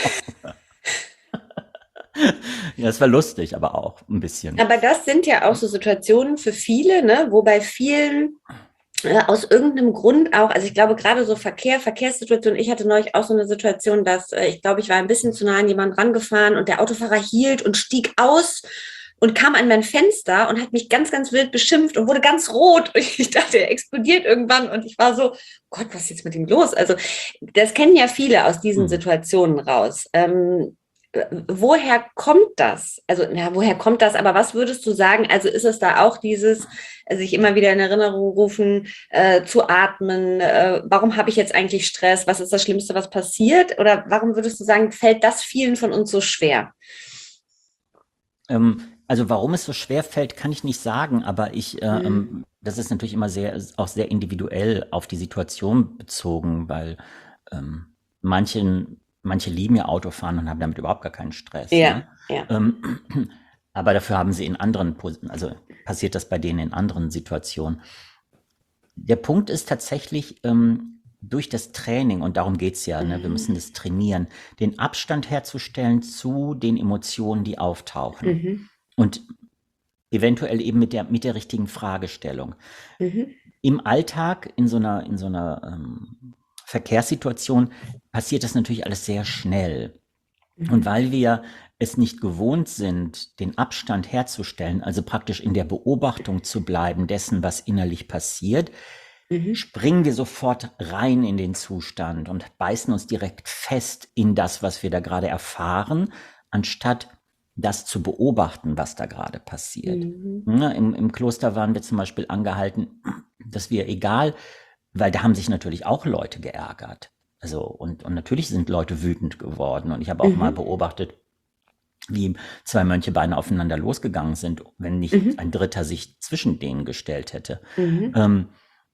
Ja, das war lustig, aber auch ein bisschen. Aber das sind ja auch so Situationen für viele, ne, wo bei vielen äh, aus irgendeinem Grund auch, also ich glaube gerade so Verkehr, Verkehrssituationen, ich hatte neulich auch so eine Situation, dass äh, ich glaube, ich war ein bisschen zu nah an jemanden rangefahren und der Autofahrer hielt und stieg aus und kam an mein Fenster und hat mich ganz, ganz wild beschimpft und wurde ganz rot. Und ich dachte, er explodiert irgendwann. Und ich war so, Gott, was ist jetzt mit ihm los? Also das kennen ja viele aus diesen Hm. Situationen raus. Ähm, woher kommt das? Also, na, woher kommt das? Aber was würdest du sagen? Also ist es da auch dieses, sich immer wieder in Erinnerung rufen, äh, zu atmen? Äh, warum habe ich jetzt eigentlich Stress? Was ist das Schlimmste, was passiert? Oder warum würdest du sagen, fällt das vielen von uns so schwer? Ähm, also warum es so schwer fällt, kann ich nicht sagen, aber ich, äh, Mhm. ähm, das ist natürlich immer sehr, auch sehr individuell auf die Situation bezogen, weil ähm, manchen, manche lieben ja Autofahren und haben damit überhaupt gar keinen Stress. Ja, Ne? ja. Ähm, aber dafür haben sie in anderen, Pos- also passiert das bei denen in anderen Situationen. Der Punkt ist tatsächlich, ähm, durch das Training, und darum geht's ja, ne, wir müssen Mhm. das trainieren, den Abstand herzustellen zu den Emotionen, die auftauchen. Mhm. Und eventuell eben mit der, mit der richtigen Fragestellung. Mhm. Im Alltag, in so einer, in so einer ähm, Verkehrssituation, passiert das natürlich alles sehr schnell. Und Mhm. weil wir es nicht gewohnt sind, den Abstand herzustellen, also praktisch in der Beobachtung zu bleiben dessen, was innerlich passiert, Mhm. springen wir sofort rein in den Zustand und beißen uns direkt fest in das, was wir da gerade erfahren, anstatt das zu beobachten, was da gerade passiert. Mhm. Ja, im, Im Kloster waren wir zum Beispiel angehalten, dass wir egal, weil da haben sich natürlich auch Leute geärgert. Also, und, und natürlich sind Leute wütend geworden. Und ich habe auch mal Mhm. beobachtet, wie zwei Mönche beinahe aufeinander losgegangen sind, wenn nicht Mhm. ein Dritter sich zwischen denen gestellt hätte. Mhm. Ähm,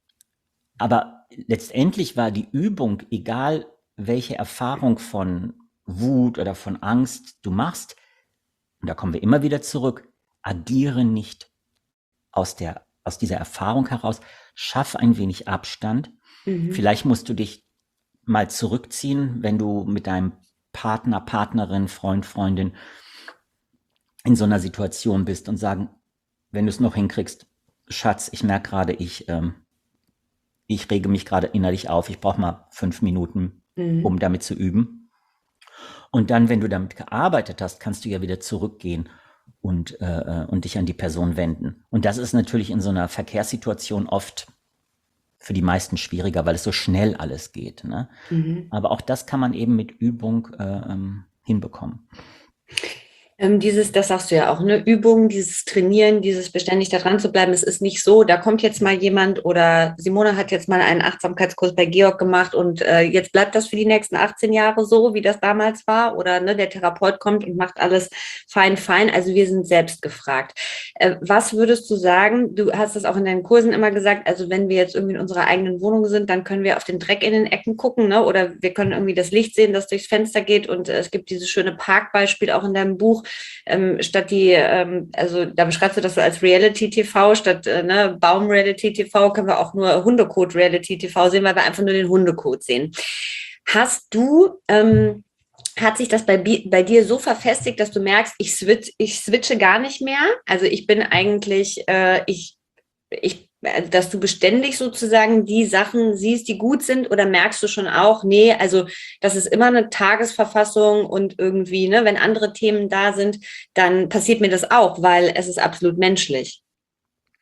aber letztendlich war die Übung, egal welche Erfahrung von Wut oder von Angst du machst, und da kommen wir immer wieder zurück, agiere nicht aus der, aus dieser Erfahrung heraus, schaff ein wenig Abstand. Mhm. Vielleicht musst du dich mal zurückziehen, wenn du mit deinem Partner, Partnerin, Freund, Freundin in so einer Situation bist und sagen, wenn du es noch hinkriegst, Schatz, ich merke gerade, ich, ähm, ich rege mich gerade innerlich auf, ich brauche mal fünf Minuten, Mhm. um damit zu üben. Und dann, wenn du damit gearbeitet hast, kannst du ja wieder zurückgehen und, äh, und dich an die Person wenden. Und das ist natürlich in so einer Verkehrssituation oft für die meisten schwieriger, weil es so schnell alles geht. Ne? Mhm. Aber auch das kann man eben mit Übung äh, ähm, hinbekommen. Ähm, dieses, das sagst du ja auch, ne, Übung, dieses Trainieren, dieses beständig da dran zu bleiben, es ist nicht so, da kommt jetzt mal jemand oder Simone hat jetzt mal einen Achtsamkeitskurs bei Georg gemacht und äh, jetzt bleibt das für die nächsten achtzehn Jahre so, wie das damals war, oder ne, der Therapeut kommt und macht alles fein, fein, also wir sind selbst gefragt. Äh, was würdest du sagen, du hast es auch in deinen Kursen immer gesagt, also wenn wir jetzt irgendwie in unserer eigenen Wohnung sind, dann können wir auf den Dreck in den Ecken gucken, ne, oder wir können irgendwie das Licht sehen, das durchs Fenster geht und äh, es gibt dieses schöne Parkbeispiel auch in deinem Buch, Ähm, statt die, ähm, also da beschreibst du das so als Reality-T V, statt äh, ne, Baum-Reality-T V können wir auch nur Hundekot-Reality-T V sehen, weil wir einfach nur den Hundekot sehen. Hast du, ähm, hat sich das bei, bei dir so verfestigt, dass du merkst, ich, switch, ich switche gar nicht mehr? Also ich bin eigentlich, äh, ich, ich, also dass du beständig sozusagen die Sachen siehst, die gut sind, oder merkst du schon auch, nee, also das ist immer eine Tagesverfassung und irgendwie, ne, wenn andere Themen da sind, dann passiert mir das auch, weil es ist absolut menschlich.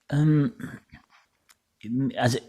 Ähm, also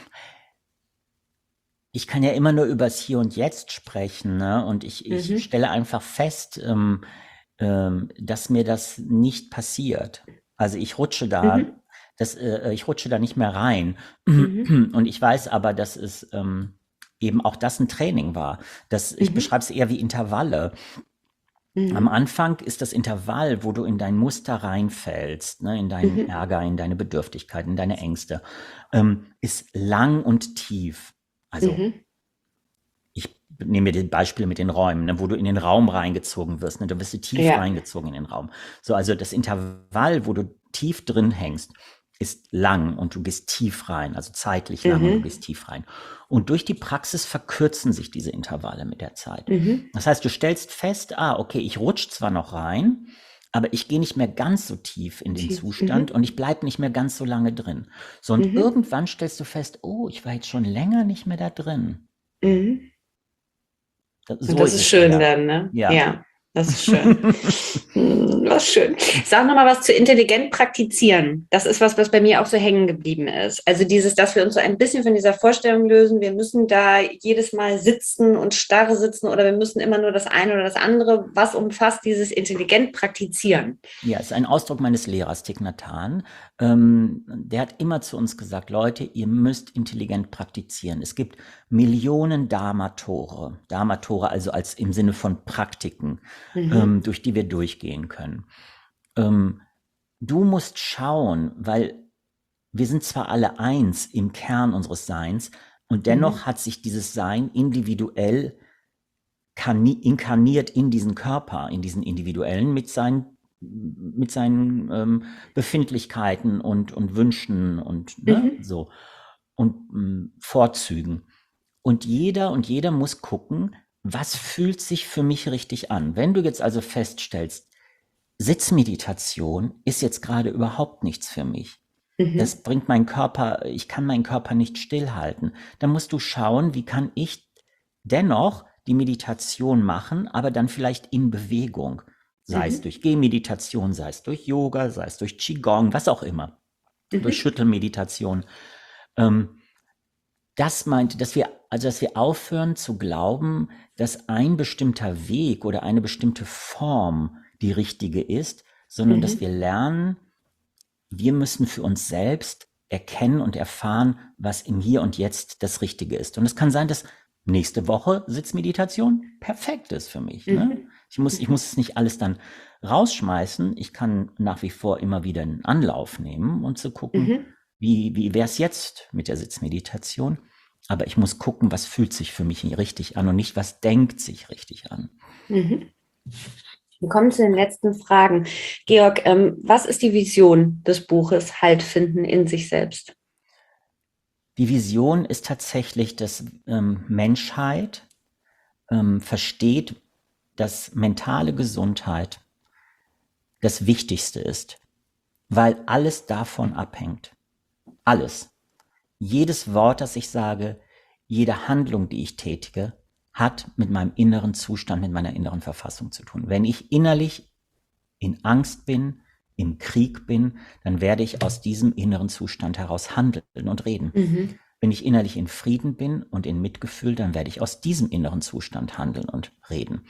ich kann ja immer nur übers Hier und Jetzt sprechen, ne? Und ich, ich Mhm. stelle einfach fest, ähm, ähm, dass mir das nicht passiert. Also ich rutsche da, Mhm. das, äh, ich rutsche da nicht mehr rein. Mhm. Und ich weiß aber, dass es ähm, eben auch das ein Training war. Das, ich Mhm. beschreibe es eher wie Intervalle. Am Mhm. Anfang ist das Intervall, wo du in dein Muster reinfällst, ne, in deinen Mhm. Ärger, in deine Bedürftigkeit, in deine Ängste, ähm, ist lang und tief. Also Mhm. ich nehme mir das Beispiel mit den Räumen, ne, wo du in den Raum reingezogen wirst, ne, da wirst du tief Ja. reingezogen in den Raum. So, also das Intervall, wo du tief drin hängst, ist lang und du gehst tief rein, also zeitlich lang und du Mhm. gehst tief rein. Und durch die Praxis verkürzen sich diese Intervalle mit der Zeit. Mhm. Das heißt, du stellst fest, ah, okay, ich rutsche zwar noch rein, aber ich gehe nicht mehr ganz so tief in den Tief. Zustand Mhm. und ich bleibe nicht mehr ganz so lange drin. So, und Mhm. irgendwann stellst du fest, oh, ich war jetzt schon länger nicht mehr da drin. Mhm. Da- Und So das ist ist es schön eher. dann, ne? Ja. Ja, das ist schön. Hm, was schön. Sag noch mal was zu intelligent praktizieren. Das ist was, was bei mir auch so hängen geblieben ist. Also dieses, dass wir uns so ein bisschen von dieser Vorstellung lösen, wir müssen da jedes Mal sitzen und starr sitzen oder wir müssen immer nur das eine oder das andere. Was umfasst dieses intelligent praktizieren? Ja, es ist ein Ausdruck meines Lehrers, Thich Nhat Hanh. Ähm, der hat immer zu uns gesagt, Leute, ihr müsst intelligent praktizieren. Es gibt Millionen Dharma-Tore. Dharma-Tore also als im Sinne von Praktiken, Mhm. ähm, durch die wir durchgehen können. Ähm, du musst schauen, weil wir sind zwar alle eins im Kern unseres Seins und Mhm. dennoch hat sich dieses Sein individuell inkarniert in diesen Körper, in diesen individuellen mit seinen mit seinen ähm, Befindlichkeiten und und Wünschen und ne Mhm. so und mh, Vorzügen. Und jeder und jeder muss gucken, was fühlt sich für mich richtig an. Wenn du jetzt also feststellst, Sitzmeditation ist jetzt gerade überhaupt nichts für mich. Mhm. Das bringt meinen Körper, ich kann meinen Körper nicht stillhalten. Dann musst du schauen, wie kann ich dennoch die Meditation machen, aber dann vielleicht in Bewegung. Sei es Mhm. durch Gehmeditation, sei es durch Yoga, sei es durch Qigong, was auch immer. Durch Mhm. Schüttelmeditation. Ähm, das meint, dass wir, also dass wir aufhören zu glauben, dass ein bestimmter Weg oder eine bestimmte Form die richtige ist, sondern dass Mhm. wir lernen, wir müssen für uns selbst erkennen und erfahren, was im Hier und Jetzt das Richtige ist. Und es kann sein, dass nächste Woche Sitzmeditation perfekt ist für mich. Ne? Mhm. Ich muss, ich Mhm. muss es nicht alles dann rausschmeißen. Ich kann nach wie vor immer wieder einen Anlauf nehmen und zu gucken, Mhm. wie, wie wäre es jetzt mit der Sitzmeditation. Aber ich muss gucken, was fühlt sich für mich richtig an und nicht, was denkt sich richtig an. Mhm. Wir kommen zu den letzten Fragen. Georg, ähm, was ist die Vision des Buches Halt finden in sich selbst? Die Vision ist tatsächlich, dass ähm, Menschheit ähm, versteht, dass mentale Gesundheit das Wichtigste ist, weil alles davon abhängt. Alles. Jedes Wort, das ich sage, jede Handlung, die ich tätige, hat mit meinem inneren Zustand, mit meiner inneren Verfassung zu tun. Wenn ich innerlich in Angst bin, im Krieg bin, dann werde ich aus diesem inneren Zustand heraus handeln und reden. Mhm. Wenn ich innerlich in Frieden bin und in Mitgefühl, dann werde ich aus diesem inneren Zustand handeln und reden.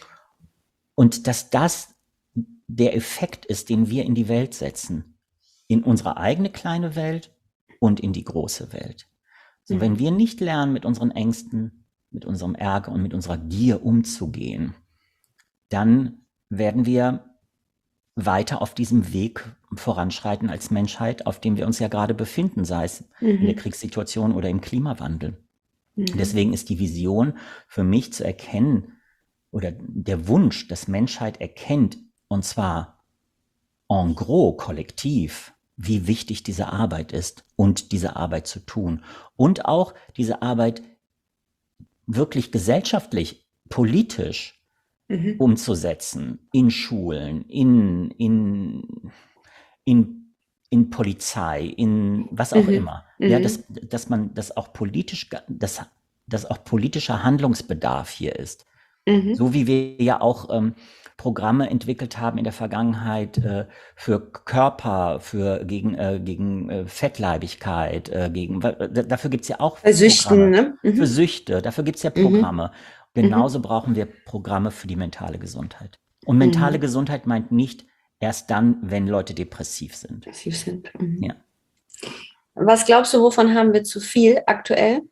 Und dass das der Effekt ist, den wir in die Welt setzen, in unsere eigene kleine Welt und in die große Welt. So, wenn Mhm. wir nicht lernen, mit unseren Ängsten, mit unserem Ärger und mit unserer Gier umzugehen, dann werden wir weiter auf diesem Weg voranschreiten als Menschheit, auf dem wir uns ja gerade befinden, sei es in der Mhm. Kriegssituation oder im Klimawandel. Mhm. Deswegen ist die Vision für mich zu erkennen oder der Wunsch, dass Menschheit erkennt, und zwar en gros kollektiv, wie wichtig diese Arbeit ist und diese Arbeit zu tun. Und auch diese Arbeit wirklich gesellschaftlich, politisch Mhm. umzusetzen, in Schulen, in, in, in, in Polizei, in was auch Mhm. immer. Ja, Mhm. dass, dass man, dass auch politisch, dass, dass auch politischer Handlungsbedarf hier ist. Mhm. So wie wir ja auch ähm, Programme entwickelt haben in der Vergangenheit äh, für Körper, für gegen, äh, gegen äh, Fettleibigkeit, äh, gegen, wa- da- dafür gibt's ja auch Bei Süchten, Programme. ne? Für Mhm. Süchte, dafür gibt's ja Mhm. Programme. Mhm. Genauso brauchen wir Programme für die mentale Gesundheit. Und mentale Mhm. Gesundheit meint nicht erst dann, wenn Leute depressiv sind. Passiv sind. Mhm. Ja. Was glaubst du, wovon haben wir zu viel aktuell?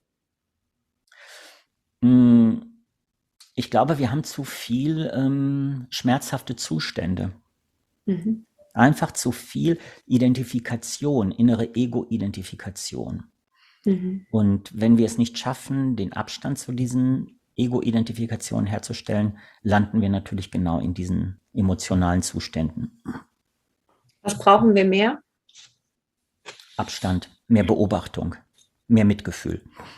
Mm, Ich glaube, wir haben zu viel ähm, schmerzhafte Zustände. Mhm. Einfach zu viel Identifikation, innere Ego-Identifikation. Mhm. Und wenn wir es nicht schaffen, den Abstand zu diesen Ego-Identifikationen herzustellen, landen wir natürlich genau in diesen emotionalen Zuständen. Was brauchen wir mehr? Abstand, mehr Beobachtung, mehr Mitgefühl.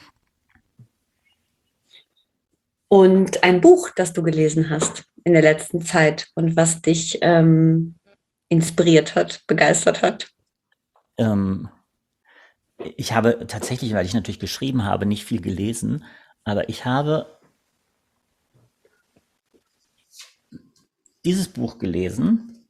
Und ein Buch, das du gelesen hast in der letzten Zeit und was dich ähm, inspiriert hat, begeistert hat. Ähm, ich habe tatsächlich, weil ich natürlich geschrieben habe, nicht viel gelesen, aber ich habe dieses Buch gelesen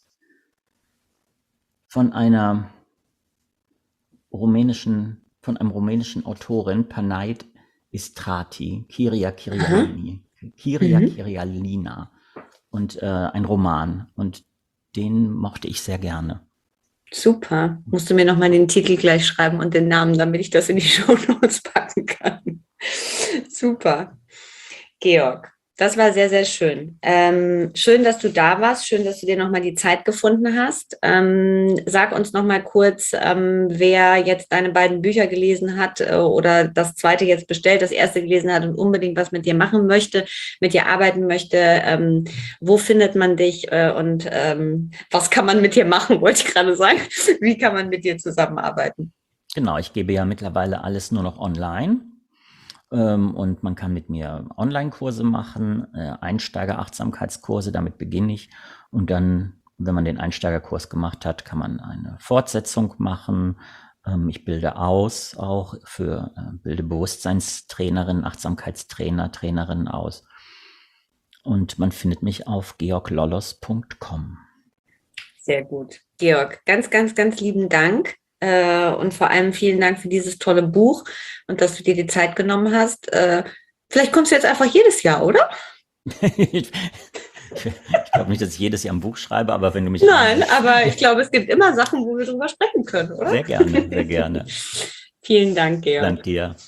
von einer rumänischen, von einem rumänischen Autorin, Panayot Istrati, Kyria Aha. Kyrialini, Kyria Mhm. Kyrialina und äh, ein Roman. Und den mochte ich sehr gerne. Super. Musst du mir nochmal den Titel gleich schreiben und den Namen, damit ich das in die Shownotes packen kann. Super. Georg, das war sehr, sehr schön. Ähm, schön, dass du da warst. Schön, dass du dir nochmal die Zeit gefunden hast. Ähm, sag uns nochmal kurz, ähm, wer jetzt deine beiden Bücher gelesen hat äh, oder das zweite jetzt bestellt, das erste gelesen hat und unbedingt was mit dir machen möchte, mit dir arbeiten möchte. Ähm, wo findet man dich äh, und ähm, was kann man mit dir machen, wollte ich gerade sagen. Wie kann man mit dir zusammenarbeiten? Genau, ich gebe ja mittlerweile alles nur noch online. Ähm, und man kann mit mir Online-Kurse machen, äh, Einsteiger-Achtsamkeitskurse, damit beginne ich. Und dann, wenn man den Einsteigerkurs gemacht hat, kann man eine Fortsetzung machen. Ähm, ich bilde aus, auch für äh, bilde Bewusstseinstrainerinnen, Achtsamkeitstrainer, Trainerinnen aus. Und man findet mich auf georg lollos punkt com. Sehr gut. Georg, ganz, ganz, ganz lieben Dank. Äh, und vor allem vielen Dank für dieses tolle Buch und dass du dir die Zeit genommen hast. Äh, vielleicht kommst du jetzt einfach jedes Jahr, oder? Ich glaube nicht, dass ich jedes Jahr ein Buch schreibe, aber wenn du mich Nein, einlädst, aber ich glaube, es gibt immer Sachen, wo wir drüber sprechen können, oder? sehr gerne, sehr gerne. Vielen Dank, Georg. Dank dir.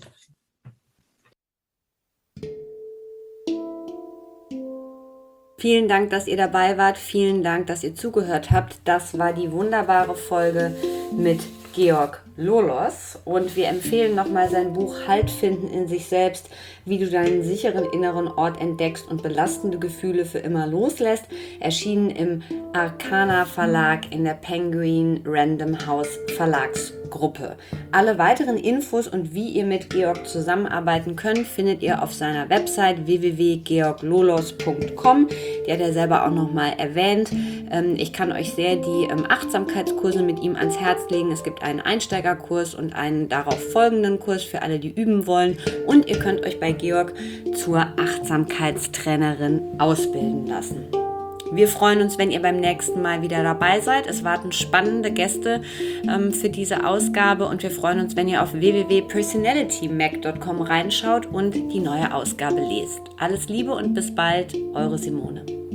Vielen Dank, dass ihr dabei wart. Vielen Dank, dass ihr zugehört habt. Das war die wunderbare Folge mit Georg Lollos. Und wir empfehlen nochmal sein Buch Halt finden in sich selbst, wie du deinen sicheren inneren Ort entdeckst und belastende Gefühle für immer loslässt. Erschienen im Arcana Verlag in der Penguin Random House Verlagsgruppe. Alle weiteren Infos und wie ihr mit Georg zusammenarbeiten könnt, findet ihr auf seiner Website w w w punkt georg lollos punkt com. Die hat er selber auch nochmal erwähnt. Ich kann euch sehr die Achtsamkeitskurse mit ihm ans Herz legen. Es gibt einen Einsteigerkurs und einen darauf folgenden Kurs für alle, die üben wollen. Und ihr könnt euch bei Georg zur Achtsamkeitstrainerin ausbilden lassen. Wir freuen uns, wenn ihr beim nächsten Mal wieder dabei seid. Es warten spannende Gäste ähm, für diese Ausgabe und wir freuen uns, wenn ihr auf w w w punkt personality mac punkt com reinschaut und die neue Ausgabe lest. Alles Liebe und bis bald, eure Simone.